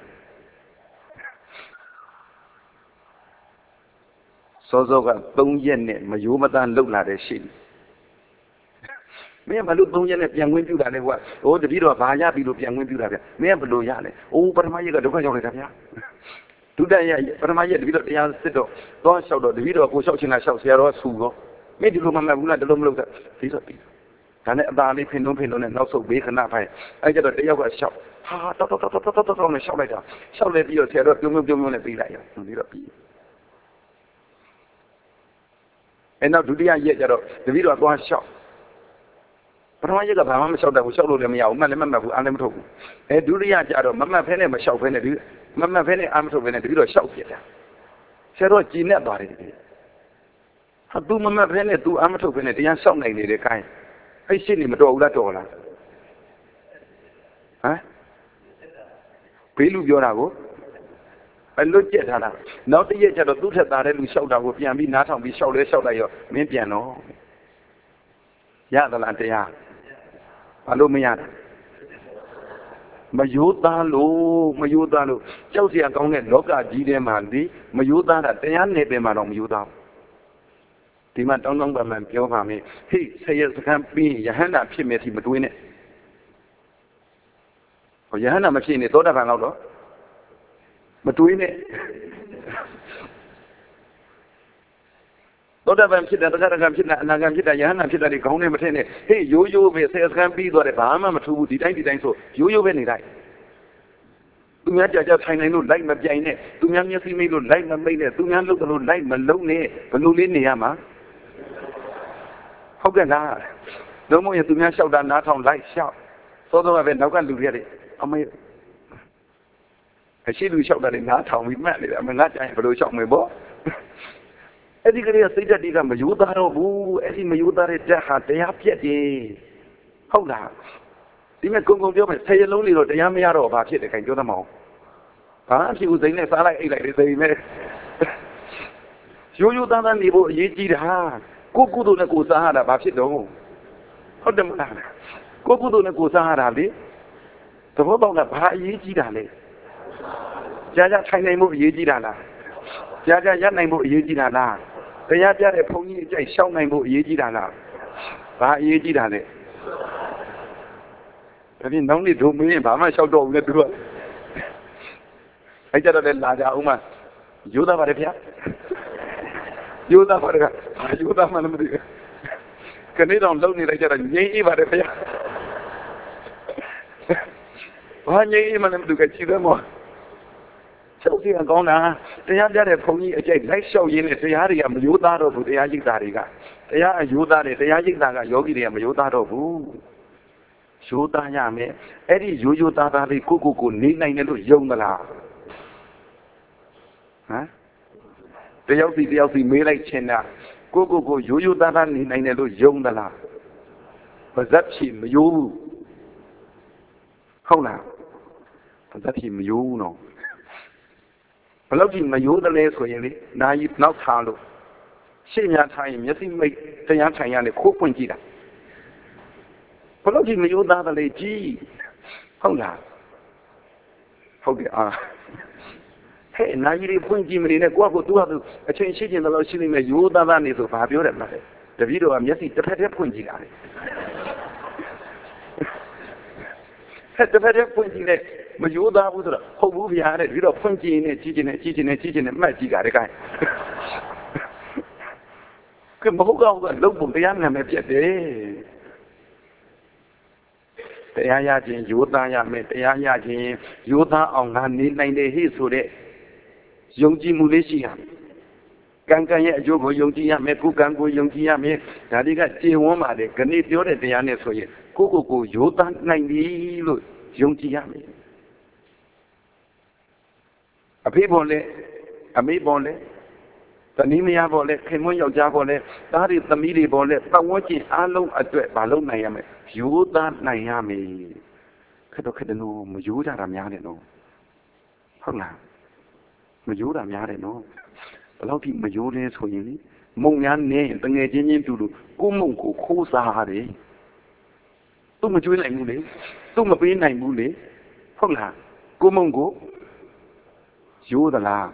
စောစောကသုံးရက်နဲ့မယိုးမသားလှုပ်လာတဲ့ရှိမင်းကဘာလို့သုံးရက်နဲ့ပြန်ဝင်ပြူတာလဲကွာဟိုတပည့်တော်ဘာရပြီလို့ပြန်ဝင်ပြူတာဗျမင်းကဘယ်လိုရလဲအိုးပထမရက်ကဒုက္ခရောက်လိုက်တာဗျာဒုတိယရက်ပထမရက်တပည့်တော်တရားစစ်တော့သွားလျှောက်တော့တပည့်တော်ကိုလျှောက်ချင်တာလျှောက်ဆရာတော်ဆူတော့မင်းဒီလိုမှမဟုတ်ဘူးလားဒီလိုမလုပ်တာပြီးတော့ပြီးဒါနဲ့အသာလေးဖင်လုံးဖင်လုံးနဲ့နောက်ဆုတ်ဘေးခဏဖိုင်အဲ့ကျတော့တယောက်ကလျှောက်ဟာတောက်တောက်တောက်တောက်တောက်တောက်နဲ့လျှောက်လိုက်တာလျှောက်လဲပြီးတော့ဆရာတော်ပြုံးပြုံးပြုံးပြုံးနဲ့ပြီးလိုက်ရောပြီးတော့ပြီးအဲ့နောက်ဒုတိယရက်ကျတော့တပည့်တော်သွားလျှောက်ပထမရက်ကဘာမှမလျှောက်တတ်ဘူးလျှောက်လို့လည်းမရဘူးမှတ်လည်းမမှတ်ဘူးအားလည်းမထုတ်ဘူးအဲဒုတိယကျတော့မမှတ်ဖဲနဲ့မလျှောက်ဖဲနဲ့ဒီမမှတ်ဖဲနဲ့အားမထုတ်ဖဲနဲ့တပည့်တော်လျှောက်ပြတာဆရာတော်ကြည်နဲ့သွားတယ်တပည့်ဟာ तू မမှတ်ဖဲနဲ့ तू အားမထုတ်ဖဲနဲ့တရားလျှောက်နိုင်နေတယ်ခိုင်းအဲ့ရှင်းနေမတော်ဘူးလားတော်လားဟမ်ဘေးလူပြောတာကိုအလွတ်ကျက်ထားတာနောက်တစ်ရက်ကျတော့သူ့ထက်သားတဲ့လူလျှောက်တာကိုပြန်ပြီးနားထောင်ပြီးလျှောက်လဲလျှောက်လိုက်ရောမင်းပြန်တော့ရသလားတရားဘာလို့မရတာမယိုးသားလို့မယိုးသားလို့ကြောက်စရာကောင်းတဲ့လောကကြီးထဲမှာဒီမယိုးသားတာတရားနယ်ပယ်မှာတော့မယိုးသားဒီမှာတောင်းတောင်းပန်ပန်ပြောပါမယ်ဟိဆရာစခန်းပြီးယဟန္တာဖြစ်မယ်ဒီမတွေးနဲ့ဟောယဟန္တာမဖြစ်နေသောတာပန်လောက်တော့မတွေးနဲ့သောတာပန်ဖြစ်တာတခါတခါဖြစ်တာအနာဂံဖြစ်တာယဟန္တာဖြစ်တာဒီခေါင်းနဲ့မထင်းနဲ့ဟေးရိုးရိုးပဲဆယ်စကန်ပြီးသွားတယ်ဘာမှမထူးဘူးဒီတိုင်းဒီတိုင်းဆိုရိုးရိုးပဲနေလိုက်သူများကြာကြာထိုင်နိုင်လို့လိုက်မပြိုင်နဲ့သူများမျက်စိမိတ်လို့လိုက်မမိတ်နဲ့သူများလှုပ်တယ်လို့လိုက်မလုံးနဲ့ဘလို့လေးနေရမှာဟုတ်ကဲ့လားလုံးမရင်သူများလျှောက်တာနားထောင်လိုက်လျှောက်သောသောပဲနောက်ကလူတွေတဲ့အမေအရှိလူလျှောက်တာလည်းနားထောင်ပြီးမှတ်နေတယ်အမေငါကြိုင်ဘလို့လျှောက်မယ်ပေါ့အဲ့ဒီကလေးကစိတ်ဓာတ်တွေကမယိုးသားတော့ဘူးအဲ့ဒီမယိုးသားတဲ့ဓာတ်ဟာတရားပြက်တယ်ဟုတ်လားဒီမဲ့ကုံကုံပြောမယ်ဆယ်ရလုံးလေးတော့တရားမရတော့ဘာဖြစ်တယ်ခိုင်ပြောသမောင်းဘာဖြစ်ဦးစိမ့်နဲ့စားလိုက်အိတ်လိုက်လေးစိမ့်နဲ့ရိုးရိုးသားသားနေဖို့အရေးကြီးတာကိုကုသိုလ်နဲ့ကိုစားရတာဘာဖြစ်တော့ဟုတ်တယ်မလားကိုကုသိုလ်နဲ့ကိုစားရတာလေသဘောပေါက်တာဘာအရေးကြီးတာလဲကြာကြာထိုင်နိုင်မှုအရေးကြီးတာလားကြာကြာရနိုင်မှုအရေးကြီးတာလားတရားပြတဲ့ဘုန်းကြီးအကြိုက်ရှောင်းနိုင်ဖို့အရေးကြီးတာလားဘာအရေးကြီးတာလဲဒါပြင်နောက်နေ့ဒုံမင်းရင်ဘာမှလျှောက်တော့ဘူးလေသူကအဲ့ကြတော့လည်းလာကြအောင်မရိုးသားပါတယ်ဗျာရိုးသားပါတယ်ကရိုးသားမှလည်းမသိဘူးခဏတော့လုံနေလိုက်ကြတော့ငြိမ်းအေးပါတယ်ဗျာဘာငြိမ်းအေးမှလည်းမသိဘူးကချီတယ်မောလျှောက်စီကကောင်းတာတရားပြတဲ့ဘုန်းကြီးအကျိတ်လိုက်လျှောက်ရင်းနဲ့တရားတွေကမယိုးသားတော့ဘူးတရားရိပ်တာတွေကတရားအယိုးသားတွေတရားရိပ်တာကယောဂီတွေကမယိုးသားတော့ဘူးရိုးသားရမယ်အဲ့ဒီရိုးရိုးသားသားလေးကိုကိုကိုနေနိုင်တယ်လို့ယုံသလားဟမ်တယောက်စီတယောက်စီမေးလိုက်ချင်တာကိုကိုကိုရိုးရိုးသားသားနေနိုင်တယ်လို့ယုံသလားပါဇက်ဖြေမယိုးဘူးဟုတ်လားပါဇက်ဖြေမယိုးဘူးနော်ဘယ်လောက်ကြီးမယိုးတယ်လဲဆိုရင်လေနာယီနောက်ထားလို့ရှေ့များထားရင်မျက်စိမိတ်တရားထိုင်ရလေခိုးပွင့်ကြည့်တာဘယ်လောက်ကြီးမယိုးသားတယ်လေကြီးဟုတ်လားဟုတ်တယ်အာ Hey, now you point him in a quarter to a change in the Lord shilling a you than is of Fabio. The video I'm yet the better pointing at it. The better pointing at but you that was a whole movie had it, you know, pointing and teaching and teaching and teaching and magic at a guy. Come on, look for the young and maybe a day. The Ayajin, Yuta, the Ayajin, Yuta on her need nine days so that Yongji Malaysia. Gangaya Jogo Yongji, Meku Gango Yongji, me, Nadiga Tiwama, the Canadian at the Yanes for you. Coco, Yuta ninety Yongji. A people, a me bonnet, the Nimia bonnet, Kemoyo Jabonnet, that is the media bonnet, but watching Alo at Balon Nayame, Yuda Nayami. Kadokadano, Mujuda Ramyano. Hola. Majuda Yareno. A lot of people Majudas who you need. Mongan name, the Nigerian to do. Kumunku, Kusahari. Too much will I mule. Too much will I mule. Hola. Kumungo. You the la.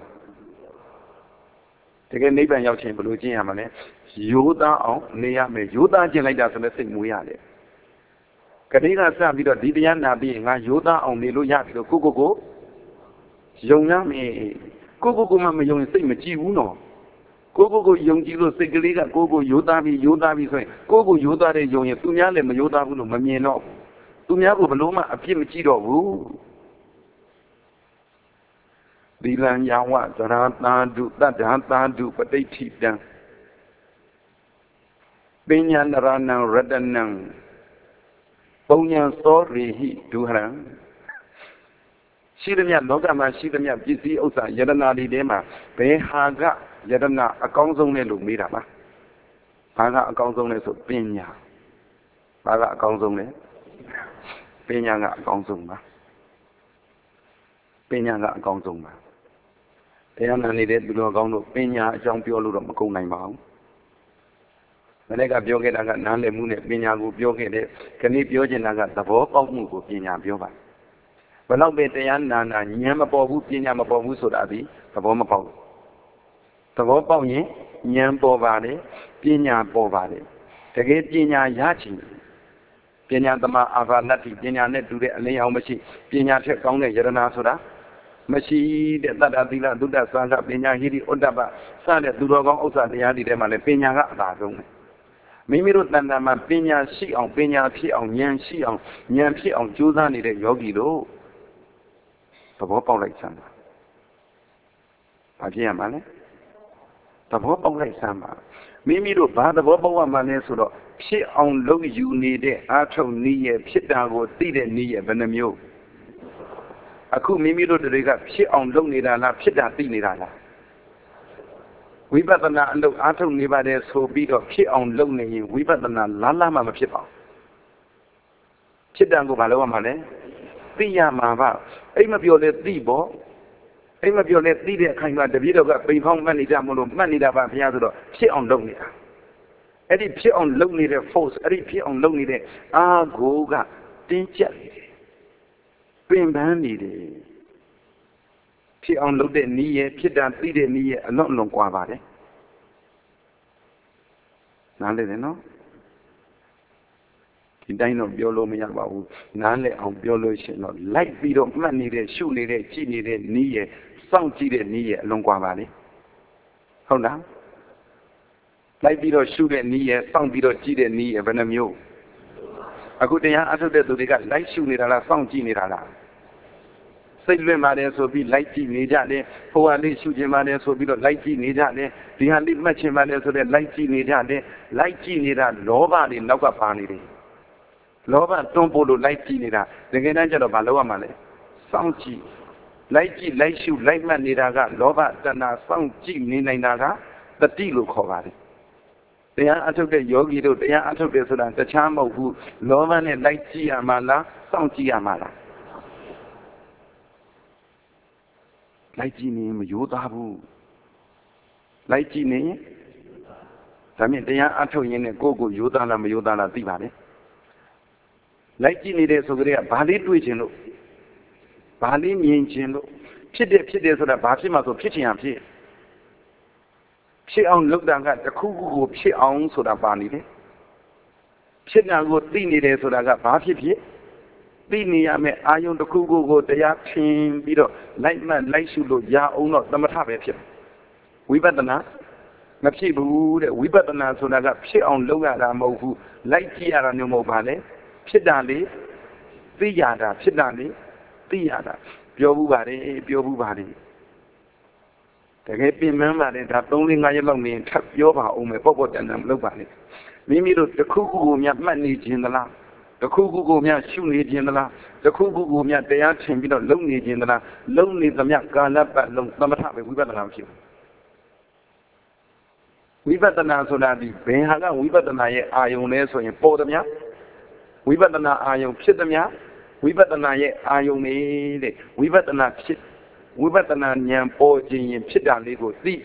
Take a neighbor in your chamber, Luciamane. Yuda on Neame, Yuda Jelida, and the same Muyade. Kadina Sabida Didiana being a Yuda on Niluya, the Kugo. Yongami, Gogo Mamma Yong Simichi Uno. Gogo Yong Gilo Segaliga, Gogo Yodavi, Yodavi, Gogo Yoda, Yong Tunyale, Yoda, Mamino. Tunyago Baloma, a Pimichido. The land Yawa, Zarata do that, Danta do, but they cheat them. Benyan Rana, Redanang. Bonyan sorry, he do her. She the man, Nogama, she the man, G C Osa, Yadana Dema, Behaga, Yadana, a console look mirama. Paga a console of Pena. Paga a console. Pena a consuma. Pena a consuma. They are needed to go on Pena, John Piolo of Macona Mount. When I got Bioget, I got Nale Moon, Pena, Bioget, can you Biogen, I got the vote of Mugo, Pena, Biova. But now, Betayan, and Yamapo, Yamapo, so that be the Bomapo. The Bopo, Yampo Valley, Pina Bovale. The gate Pina Yachi. Pina the Ma Avanati, Pina net to the Leo Machi, Pina check on the Yerana Soda. Machi, the Tadila, Duda Santa, Pina Hidi, Odaba, Sada, Dudogo, Osa, the Yadi, the Pina Razum. Mimiro Tandama, Pina, she on Pina, she on Yan, she on Yan, she on Juzani, the Yogi do. The Bopo like Samba. Pajia Mane? The Bopo like Samba. Mimi do bad the Bopo Manesudo. She on low you need it. Arto near, sit down with Tida near Benamio. Aku Mimi do the regard. She on low need a lap, sit down Tinidala. We better not look Arto near there so big of she on low near. We better not Lala Mama Chipa. Sit down go Baloa Mane. Tia Mava. Aim of your let thee bo. Aim of your let thee there kind of the video got bring home money down, money down Piazzo. She on lonely. Eddie P on lonely there force, Eddie P on lonely there. Ah, go got danger. Bring bandy. P on loaded knee, P down three day knee, a not long quavade. Now let it know. Dino Biolo Miyabu, Nale on Biolation, light beat of money, shoe needed, chi needed, near, some cheated near Longqua Valley. Hold on. Light beat of shoe near, some beat of cheated near Benamio. A good day after that, they got light shoe near a song genera. Say, Mades will be light tea needed, for at least shooting Mades will be light tea needed, the handy matching Mades will be light tea needed, light tea needed, Lova in Nogapani. Lova don't follow light tinida. The Gananja of Baloa Male. Sound chi. Light chi, light shoe, light man nidaga, Lova, Dana, sound chi, Ninaga, the Tilu Kovadi. They are out of the yogi, they are out of the Sudan, the charm of who, Lova and light chi amala, sound chi amala. Light chi name, Yodabu. Light chi name? I mean, they are out of Yen, Gogo, Yodana, Yodana, Divane. Like you need so great Bali to Bali mean Chino, ဖြစ်တယ်ဖြစ်တယ်ဆိုတာဘာဖြစ်မှဆိုဖြစ်ချင်ရဖြစ်ဖြစ်အောင်လုပ်တာကတခုခုကိုဖြစ်အောင်ဆိုတာပါနေတယ်ဖြစ်တာကိုသိနေတယ်ဆိုတာကဘာဖြစ်ဖြစ်သိနေရမယ်အာယုံတစ်ခုခုကိုတရားထင်ပြီးတော့လိုက်မှတ်လိုက်ရှုလို့ရအောင်တော့သမထပဲဖြစ်ဝိပဿနာမဖြစ်ဘူးတဲ့ဝိပဿနာဆိုတာကဖြစ်အောင်လုပ်ရတာမဟုတ်ဘူးလိုက်ကြည့်ရတာမျိုးမဟုတ်ပါနဲ့ဖြစ်တာလေသိရတာဖြစ်တာလေသိရတာပြောဘူးပါတယ်ပြောဘူးပါတယ်တကယ်ပြင်မှန်းပါတယ်ဒါသုံးလေးငါးရက်လောက်နေထပ်ပြောပါအောင်မယ်ပေါ့ပေါ့တန်တန်မလုပ်ပါနဲ့မိမိတို့တစ်ခုခုကိုများမှတ်နေခြင်းသလားတခုခုကိုများရှုနေခြင်းသလားတခုခုကိုများတရားထင်ပြီးတော့လုံနေခြင်းသလားလုံနေသမျှကာလပတ်လုံးသမထပဲဝိပဿနာဖြစ်ဝိပဿနာဆိုတာဒီဘယ်ဟာကဝိပဿနာရဲ့အာယုံလဲဆိုရင်ပေါ်သမျှဝိပဿနာအာယုံဖြစ်သမျှဝိပဿနာရဲ့အာယုံနေတဲ့ဝိပဿနာဖြစ်ဝိပဿနာဉာဏ်ပေါ်ခြင်းရင်ဖြစ်တာလေးကိုသိ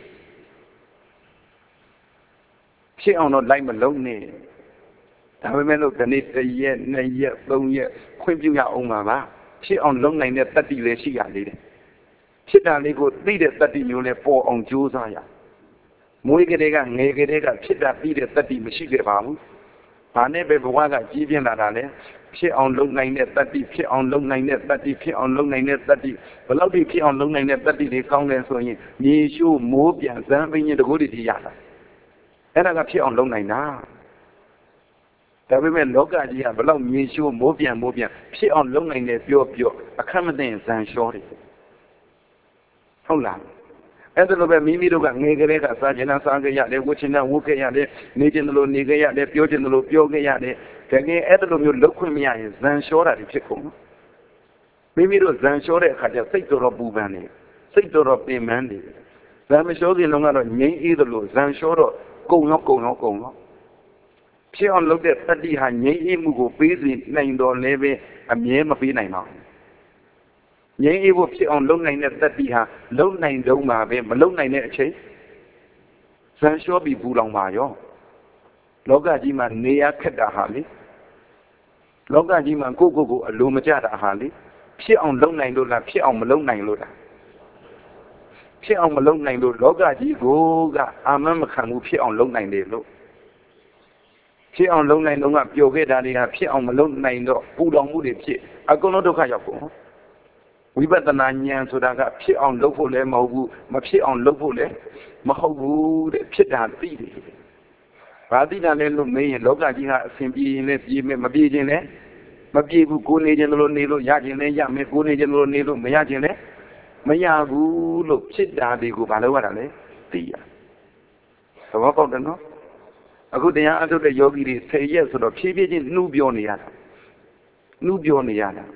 ဖြစ်အောင်တော့လိုက်မလုံးနဲ့ဒါပေမဲ့လို့ဒီနေ့တစ်ရက်နှစ်ရက်သုံးရက်ခွင့်ပြုရအောင်ပါပါဖြစ်အောင်လုံးနိုင်တဲ့တတ္တိလည်းရှိရသေးတယ်ဖြစ်တာလေးကိုသိတဲ့တတ္တိမျိုးလည်းပေါ်အောင်ကြိုးစားရမွေးကလေးကငယ်ကလေးကဖြစ်တာပြီးတဲ့တတ္တိမရှိခဲ့ပါဘူးဘာနဲ့ပဲဘဝကကြီးပြင်းလာတာလဲဖြစ်အောင်လုံနိုင်တဲ့တတ္တိဖြစ်အောင်လုံနိုင်တဲ့တတ္တိဖြစ်အောင်လုံနိုင်တဲ့တတ္တိဘယ်လောက်ထိဖြစ်အောင်လုံနိုင်တဲ့တတ္တိတွေကောင်းတယ်ဆိုရင်မြေရှိုးမိုးပြန်ဇံပင်းရင်တကူတည်းရတာအဲ့ဒါကဖြစ်အောင်လုံနိုင်တာဒါပေမဲ့လောကကြီးကဘယ်လောက်မြေရှိုးမိုးပြန်မိုးပြန်ဖြစ်အောင်လုံနိုင်တယ်ပြောပြောအခက်မသိဇံလျှောတယ်ဟုတ်လားအဲ့ဒါလိုပဲမိမိတို့ကငယ်ကလေးကစားကျင်တာစားကြရတယ်ဝှချင်တာဝှခဲ့ရတယ်နေကျင်တယ်လို့နေကြရတယ်ပြောကျင်တယ်လို့ပြောခဲ့ရတယ်တကယ်အဲ့ဒါလိုမျိုးလုပ်ခွင့်မရရင်ဇံလျှောတာတွေဖြစ်ကုန်မိမိတို့ဇံလျှောတဲ့အခါကျစိတ်တော်တော်ပူပန်နေစိတ်တော်တော်ပင်ပန်းနေဇံမလျှောခင်လုံးကတော့ငြိမ်းအေးတယ်လို့ဇံလျှောတော့ကုံရောကုံရောကုံရောဖြစ်အောင်လုပ်တဲ့တတ္တိဟာငြိမ်းအေးမှုကိုပေးစီနိုင်တော်လဲပဲအမြဲမပေးနိုင်ပါဘူးငြိမ်းအေးဖို့ဖြစ်အောင်လုပ်နိုင်တဲ့တတ္တိဟာလုပ်နိုင်တော့မှာပဲမလုပ်နိုင်တဲ့အချိန်ဇန်လျှောပြီးဘူးလောင်ပါရောလောကကြီးမှာနေရခက်တာဟာလေလောကကြီးမှာကိုယ့်ကိုယ်ကိုအလိုမကျတာဟာလေဖြစ်အောင်လုပ်နိုင်လို့လားဖြစ်အောင်မလုပ်နိုင်လို့လားဖြစ်အောင်မလုပ်နိုင်လို့လောကကြီးကိုကအာမမခံဘူးဖြစ်အောင်လုပ်နိုင်တယ်လို့ဖြစ်အောင်လုပ်နိုင်တော့ကပျော်ခဲ့တာတွေကဖြစ်အောင်မလုပ်နိုင်တော့ပူလောင်မှုတွေဖြစ်အကုန်လုံးဒုက္ခရောက်ကုန်ဝိပဿနာဉာဏ်ဆိုတာကဖြစ်အောင်လုပ်ဖို့လည်းမဟုတ်ဘူးမဖြစ်အောင်လုပ်ဖို့လည်းမဟုတ်ဘူးတဲ့ဖြစ်တာသိတယ်ဘာသိတာလဲလို့မေးရင်လောကကြီးကအစဉ်ပြေရင်လည်းပြေမယ်မပြေခြင်းလည်းမပြေဘူးကိုနေခြင်းလို့နေလို့ရခြင်းလည်းရမယ်ကိုနေခြင်းလို့နေလို့မရခြင်းလည်းမရဘူးလို့ဖြစ်တာတွေကိုဘာလို့ရတာလဲသိရသဘောပေါက်တယ်နော်အခုတရားအထုတ်တဲ့ယောဂီတွေဆယ်ရက်ဆိုတော့ဖြည်းဖြည်းချင်းနှူးပြောနေရတာနှူးပြောနေရတာ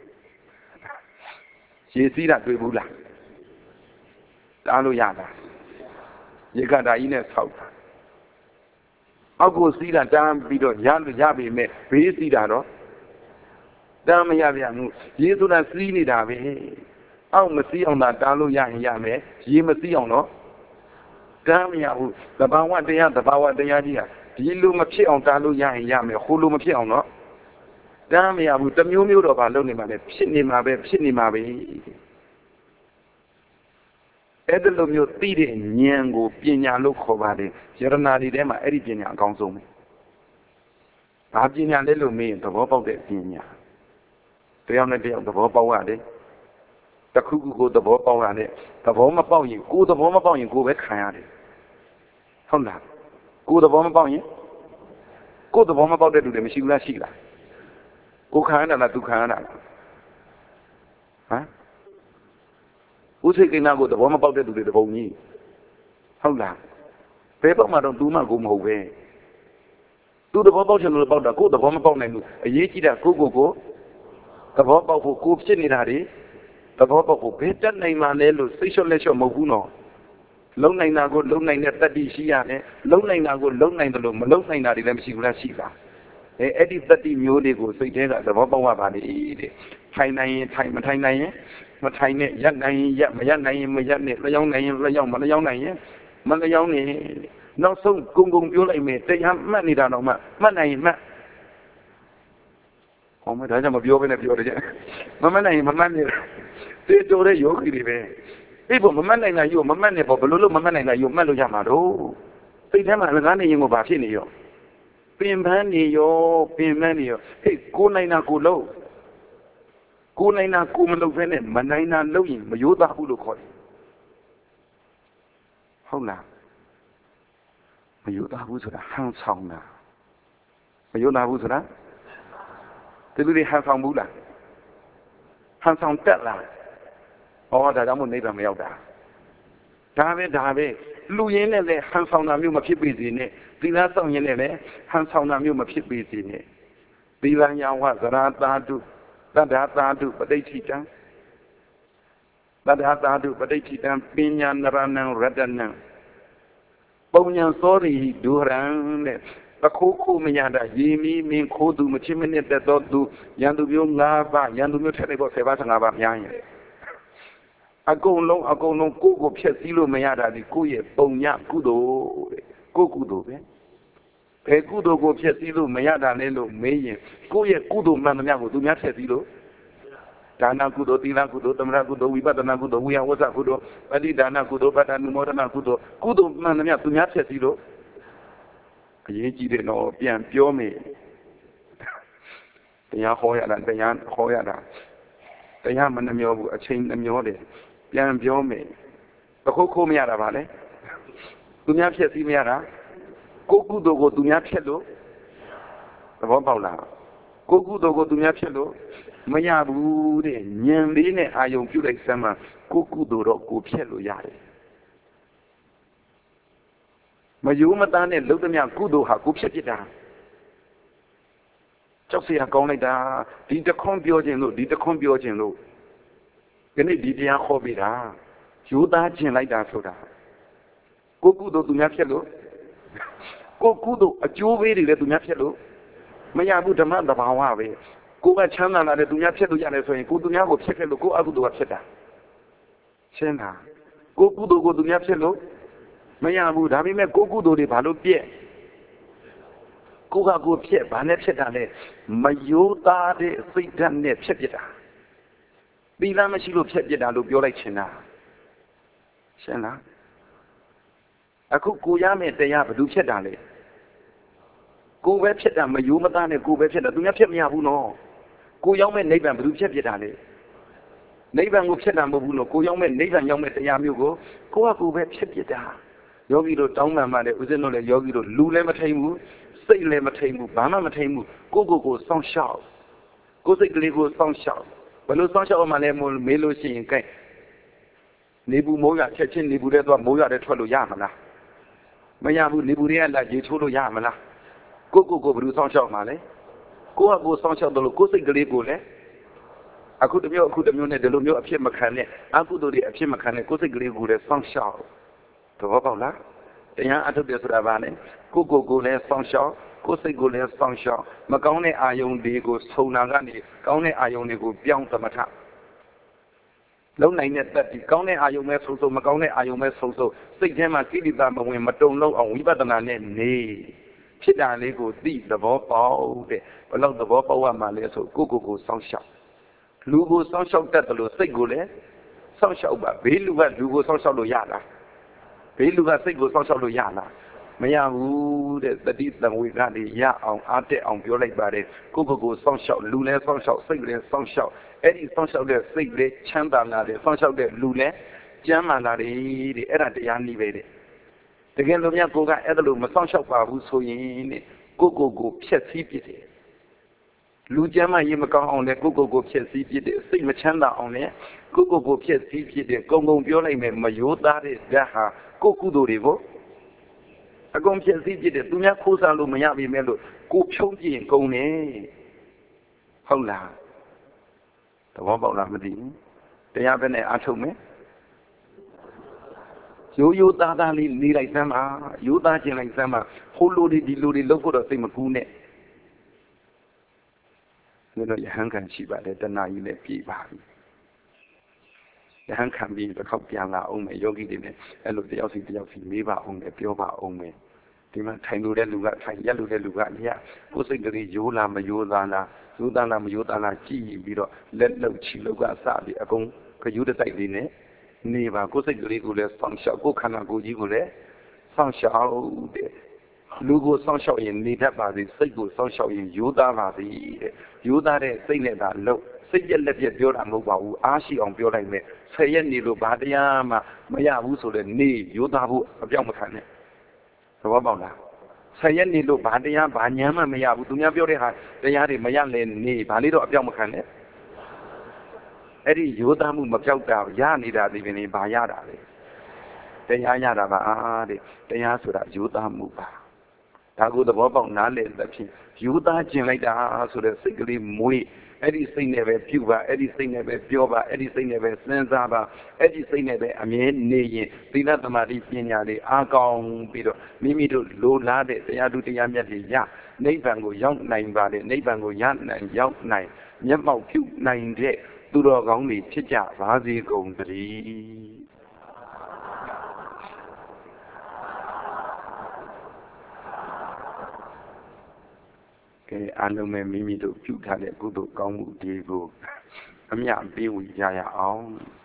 ရေစီးတာတွေ့ဘူးလားတားလို့ရတာရေကတာကြီးနဲ့ဆောက်တာအောက်ကိုစီးတာတန်းပြီးတော့ရလို့ရပြီမဲ့ဘေးစီးတာတော့တန်းမရပြန်ဘူးရေဆိုတာစီးနေတာပဲအောက်မစီးအောင်သာတားလို့ရရင်ရမယ်ရေမစီးအောင်တော့တန်းမရဘူးသဘာဝတရားသဘာဝတရားကြီးဟာဒီလိုမဖြစ်အောင်တားလို့ရရင်ရမယ်ဟိုလိုမဖြစ်အောင်တော့တန်းမရဘူးတမျိုးမျိုးတော့ဘာလုပ်နေမှာလဲဖြစ်နေမှာပဲဖြစ်နေမှာပဲအဲ့ဒီလိုမျိုးသိတဲ့ဉာဏ်ကိုပညာလို့ခေါ်ပါတယ်ယရနာတွေထဲမှာအဲ့ဒီပညာအကောင်းဆုံးပဲဘာပညာလဲလို့မေးရင်သဘောပေါက်တဲ့ပညာတရားနဲ့တရားသဘောပေါက်ရတယ်တခုခုကိုသဘောပေါက်ရတယ်သဘောမပေါက်ရင်ကိုယ်သဘောမပေါက်ရင်ကိုယ်ပဲခံရတယ်ဟုတ်လားကိုယ်သဘောမပေါက်ရင်ကိုယ်သဘောမပေါက်တဲ့လူတွေမရှိဘူးလားရှိလားကိုခံရတာလားသူခံရတာလားဟမ်ဥစိတ်ကိန်းကိုသဘောမပေါက်တဲ့သူတွေတပုံကြီးဟုတ်လားဘယ်ပေါက်မှတော့သူမှကိုမဟုတ်ပဲသူသဘောပေါက်ချင်လို့ပေါက်တာကိုသဘောမပေါက်နိုင်ဘူးအရေးကြီးတာကိုကိုကိုသဘောပေါက်ဖို့ကိုဖြစ်နေတာတွေသဘောပေါက်ဖို့ဘယ်တက်နိုင်မှလဲလို့စိတ်လျှော့လက်လျှော့မဟုတ်ဘူးနော်လုံနိုင်တာကိုလုံနိုင်တဲ့တတ္တိရှိရတယ်လုံနိုင်တာကိုလုံနိုင်တယ်လို့မလုံနိုင်တာတွေလည်းမရှိဘူးလားရှိလားအဲအဲ့ဒီတတ္တိမျိုးတွေကိုစိတ်ထဲကသဘောပေါက်ရပါလေတဲ့ထိုင်နိုင်ရင်ထိုင်မထိုင်နိုင်ရင်မထိုင်နဲ့ရက်နိုင်ရင်ရက်မရက်နိုင်ရင်မရက်နဲ့လျောင်းနိုင်ရင်လျောင်းမလျောင်းနိုင်ရင်မလျောင်းနဲ့နောက်ဆုံးဂုံဂုံပြောလိုက်မယ်တရားမှတ်နေတာတော့မှမှတ်နိုင်ရင်မှတ်ဟောမဒါကြောင့်မပြောဘဲနဲ့ပြောတယ်ကျမမှတ်နိုင်ရင်မမှတ်နဲ့တေတိုတဲ့ယောဂီတွေပဲအဲ့ဘုမမတ်နိုင်တာယူမမတ်နဲ့ပေါ့ဘလို့လို့မမတ်နိုင်တာယူမှတ်လို့ရမှာတော့စိတ်ထဲမှာငကားနေရင်ကိုဘာဖြစ်နေရောပင်ပန်းနေရောပင်ပန်းနေရောဟေ့ကိုနိုင်တာကိုလို့ကိုနိုင်တာကိုမလုပ်ဖဲနဲ့မနိုင်တာလုပ်ရင်မရိုးသားဘူးလို့ခေါ်တယ်ဟုတ်လားမရိုးသားဘူးဆိုတာဟန်ဆောင်တာမရိုးသားဘူးဆိုတာဒီလူတွေဟန်ဆောင်ဘူးလားဟန်ဆောင်တက်လားဩဒါကြောင့်မို့နိဗ္ဗာန်မရောက်တာဒါပဲဒါပဲလူရင်းနဲ့လည်းဟန်ဆောင်တာမျိုးမဖြစ်ပေစေနဲ့သီလဆောင်ရင်းနဲ့လည်းဟန်ဆောင်တာမျိုးမဖြစ်ပေစေနဲ့သီလညာဝဇရာသာတုတတ္ထာသာတုပဋိဋ္ဌိတံတတ္ထာသာတုပဋိဋ္ဌိတံပညာနရဏံရတနံပုံညာစောရိဒုရံတဲ့တခိုးခိုးမရတာရေမီမင်းခိုးသူမချင်းမနစ်တက်တော့သူရန်သူမျိုး၅ပါးရန်သူမျိုးထက်လိုက်ပေါ့၁၀ပါး၁၅ပါးများရင်အကုန်လုံးအကုန်လုံးကိုယ့်ကိုဖြည့်ဆည်းလို့မရတာဒီကိုယ့်ရဲ့ပုံညကုသိုလ်တဲ့ကိုယ့်ကုသိုလ်ပဲဘယ်ကုသိုလ်ကိုဖြည့်ဆည်းလို့မရတာလဲလို့မေးရင်ကိုယ့်ရဲ့ကုသိုလ်မှန်သမျှကိုသူများဖြည့်ဆည်းလို့ဒါနကုသိုလ်သီလကုသိုလ်သမထကုသိုလ်ဝိပဿနာကုသိုလ်ဝိယဝဇ္ဇကုသိုလ်ပဋိဒါနကုသိုလ်ပတ္တနုမောဒနာကုသိုလ်ကုသိုလ်မှန်သမျှသူများဖြည့်ဆည်းလို့အရေးကြီးတယ်တော့ပြန်ပြောမယ်တရားဟောရတာတရားဟောရတာတရားမနှမျောဘူးအချိန်နှမျောတယ်ပြန်ပြောမယ်တခုခိုးမရတာပါလေသူများဖြည့်ဆည်းမရတာကိုကုသိုလ်ကိုသူများဖြည့်လို့သဘောပေါက်လားကိုကုသိုလ်ကိုသူများဖြည့်လို့မရဘူးတဲ့ဉာဏ်လေးနဲ့အာယုံပြုလိုက်စမ်းမှကိုကုသိုလ်တော့ကိုဖြည့်လို့ရတယ်မယိုးမသားနဲ့လုံသမျှကုသိုလ်ဟာကိုဖြည့်ဖြစ်တာကြောက်စရာကောင်းလိုက်တာဒီတခွန်းပြောခြင်းလို့ဒီတခွန်းပြောခြင်းလို့ဒီနေ့ဒီတရားဟောပေးတာယူသားခြင်းလိုက်တာဆိုတာကိုကုသိုလ်သူများဖြည့်လို့ကိုကုသိုလ်အကျိုးပေးတွေလည်းသူများဖြည့်လို့မရဘူးဓမ္မသဘာဝပဲကိုကချမ်းသာလာတဲ့သူများဖြည့်လို့ရတယ်ဆိုရင်ကိုသူများကိုဖြည့်ခဲ့လို့ကိုအကုသိုလ်ကဖြည့်တာရှင်းလားကိုကုသိုလ်ကိုသူများဖြည့်လို့မရဘူးဒါပေမဲ့ကိုကုသိုလ်တွေဘာလို့ပြည့်ကိုကကိုဖြည့်ဘာနဲ့ဖြည့်တာလဲမယိုးသားတဲ့စိတ်ဓာတ်နဲ့ဖြည့်ပြတာသီလမရှိလို့ဖြည့်ပြတာလို့ပြောလိုက်ချင်တာရှင်းလားအခုကိုရမယ့်တရားဘယ်သူဖြည့်တာလဲကိုပဲဖြည့်တာမယိုးမသားနဲ့ကိုပဲဖြည့်တာသူများဖြည့်မရဘူးနော်ကိုရောက်မဲ့နိဗ္ဗာန်ဘယ်သူဖြည့်ပြတာလဲနိဗ္ဗာန်ကိုဖြည့်တာမဟုတ်ဘူးနော်ကိုရောက်မဲ့နိဗ္ဗာန်ရောက်မဲ့တရားမျိုးကိုကိုကကိုပဲဖြည့်ပြတာယောဂီတို့တောင်းပန်ပါတယ်ဦးဇင်းတို့လည်းယောဂီတို့လူလည်းမထိန်ဘူးစိတ်လည်းမထိန်ဘူးဘာမှမထိန်ဘူးကိုကိုကိုစောင့်ရှောက်ကိုစိတ်ကလေးကိုစောင့်ရှောက်ဘယ်လိုစောင့်ရှောက်မှလည်းမေးလို့ရှိရင်ကဲနေဘူးမိုးရချက်ချင်းနေဘူးတဲ့တော့မိုးရတဲ့ထွက်လို့ရမလားမရဘူးနေဘူးတွေကလာရေချိုးလို့ရမလားကိုကိုကိုဘယ်လိုစောင့်ရှောက်မှလဲကိုကကိုစောင့်ရှောက်တယ်လို့ကိုစိတ်ကလေးကိုလည်းအခုတမျိုးအခုတမျိုးနဲ့ဒီလိုမျိုးအဖြစ်မခံနဲ့အကုသိုလ်တွေအဖြစ်မခံနဲ့ကိုစိတ်ကလေးကိုလည်းစောင့်ရှောက်သဘောပေါက်လားတရားအထုတ်တယ်ဆိုတာဘာလဲကိုကိုကိုလည်းစောင့်ရှောက်ကိုစိတ်ကိုလည်းစောင့်ရှောက်မကောင်းတဲ့အာယုန်တွေကိုဆုံနာကနေကောင်းတဲ့အာယုန်တွေကိုပြောင်းသမထလုံနိုင်တဲ့တက်ဒီကောင်းတဲ့အာယုန်ပဲဆုံဆုံမကောင်းတဲ့အာယုန်ပဲဆုံဆုံစိတ်ထဲမှာကိလေသာမဝင်မတုံလုံးအောင်ဝိပဿနာနဲ့နေဖြစ်တာလေးကိုသိသဘောပေါက်တဲ့ဘယ်လောက်သဘောပေါက်ရမှလဲဆိုကိုကိုကိုစောင့်ရှောက်လူကိုစောင့်ရှောက်တတ်တယ်လို့စိတ်ကိုလည်းစောင့်ရှောက်ပါဘေးလူကလူကိုစောင့်ရှောက်လို့ရလားဘေးလူကစိတ်ကိုစောင့်ရှောက်လို့ရလားမရဘူးတဲ့တတိတံဝေကနေရအောင်အားတက်အောင်ပြောလိုက်ပါတယ်ကိုကိုကိုစောင့်ရှောက်လူလည်းစောင့်ရှောက်စိတ်လည်းစောင့်ရှောက်အဲ့ဒီစောင့်ရှောက်တဲ့စိတ်လည်းချမ်းသာလာတယ်စောင့်ရှောက်တဲ့လူလည်းကျမ်းမာလာတယ်တဲ့အဲ့ဒါတရားနည်းပဲတဲ့တကယ်လို့များကိုကအဲ့ဒါလို့မစောင့်ရှောက်ပါဘူးဆိုရင်တဲ့ကိုကိုကိုဖျက်ဆီးပြစ်တယ်လူကျမ်းမာရေးမကောင်းအောင်လည်းကိုကိုကိုဖျက်ဆီးပြစ်တယ်စိတ်မချမ်းသာအောင်လည်းကိုကိုကိုဖျက်ဆီးပြစ်တယ်ကုံကုံပြောလိုက်မယ်မယိုးသားတဲ့ဓာတ်ဟာကိုကုသိုလ်တွေကိုအကုန်ဖြစ်စီဖြစ်တယ်သူများခိုးစားလို့မရပြီမဲ့လို့ကိုဖြုံးပြရင်ကုန်တယ်ဟုတ်လားသဘောပေါက်လားမသိဘူးတရားပဲနဲ့အားထုတ်မယ်ရိုးရိုးသားသားလေးနေလိုက်စမ်းပါရိုးသားခြင်းလိုက်စမ်းပါဟိုလိုတွေဒီလိုတွေလုပ်ဖို့တော့စိတ်မကူးနဲ့ဒီလိုရဟန်းခံရှိပါတယ်တဏှာကြီးလည်းပြေပါပြီရဟန်းခံပြီးတစ်ခေါက်ပြန်လာအောင်မယ်ယောဂီတွေနဲ့အဲ့လိုတယောက်စီတယောက်စီမေးပါအောင်မယ်ပြောပါအောင်မယ်ဒီမှာထိုင်လို့တဲ့လူကထိုင်ရက်လို့တဲ့လူကရက်ကိုယ်စိတ်ကလေးရိုးလားမရိုးသားလားရိုးသားလားမရိုးသားလားကြည့်ပြီးတော့လက်လှုပ်ချီလှုပ်ကစပြီးအကုန်ယူတဲ့တိုက်လေးနဲ့နေပါကိုယ်စိတ်ကလေးကိုလည်းစောင့်ရှောက်ကိုယ်ခန္ဓာကိုယ်ကြီးကိုလည်းစောင့်ရှောက်တဲ့လူကိုစောင့်ရှောက်ရင်နေတတ်ပါစေစိတ်ကိုစောင့်ရှောက်ရင်ရိုးသားပါစေတဲ့ရိုးသားတဲ့စိတ်နဲ့သာလို့စိတ်ပြက်လက်ပြက်ပြောတာမဟုတ်ပါဘူးအားရှိအောင်ပြောလိုက်မယ်ဆယ်ရက်နေလို့ဘာတရားမှမရဘူးဆိုတဲ့နေရိုးသားဖို့အပြောင်းမခံနဲ့သဘောပေါက်လားဆယ်ရက်နေလို့ဘာတရားဘာညာမှမရဘူးသူများပြောတဲ့ဟာတရားတွေမရလဲနေဘာလေးတော့အပြောင်းမခံနဲ့အဲ့ဒီရိုးသားမှုမပြောက်တာရနေတာဒီပင်ဘာရတာလဲတရားရတာပါတဲ့တရားဆိုတာရိုးသားမှုပါဒါကိုသဘောပေါက်နားလည်သဖြင့်ရိုးသားကျင်လိုက်တာဆိုတဲ့စိတ်ကလေးမွေးအဲ့ဒီစိတ်နဲ့ပဲပြုပါအဲ့ဒီစိတ်နဲ့ပဲပြောပါအဲ့ဒီစိတ်နဲ့ပဲစဉ်းစားပါအဲ့ဒီစိတ်နဲ့ပဲအမြဲနေရင်သီလသမာဓိပညာတွေအားကောင်းပြီးတော့မိမိတို့လိုလားတဲ့တရားဓုတရားမြတ်တွေရနိဗ္ဗာန်ကိုရောက်နိုင်ပါလေနိဗ္ဗာန်ကိုရနိုင်ရောက်နိုင်မျက်မှောက်ပြုနိုင်တဲ့သူတော်ကောင်းတွေဖြစ်ကြပါစေကုန်သတည်းကဲအားလုံးပဲမိမိတို့ပြုထားတဲ့ကုသိုလ်ကောင်းမှုတွေကိုအမြတ်ပေးဝေကြရအောင်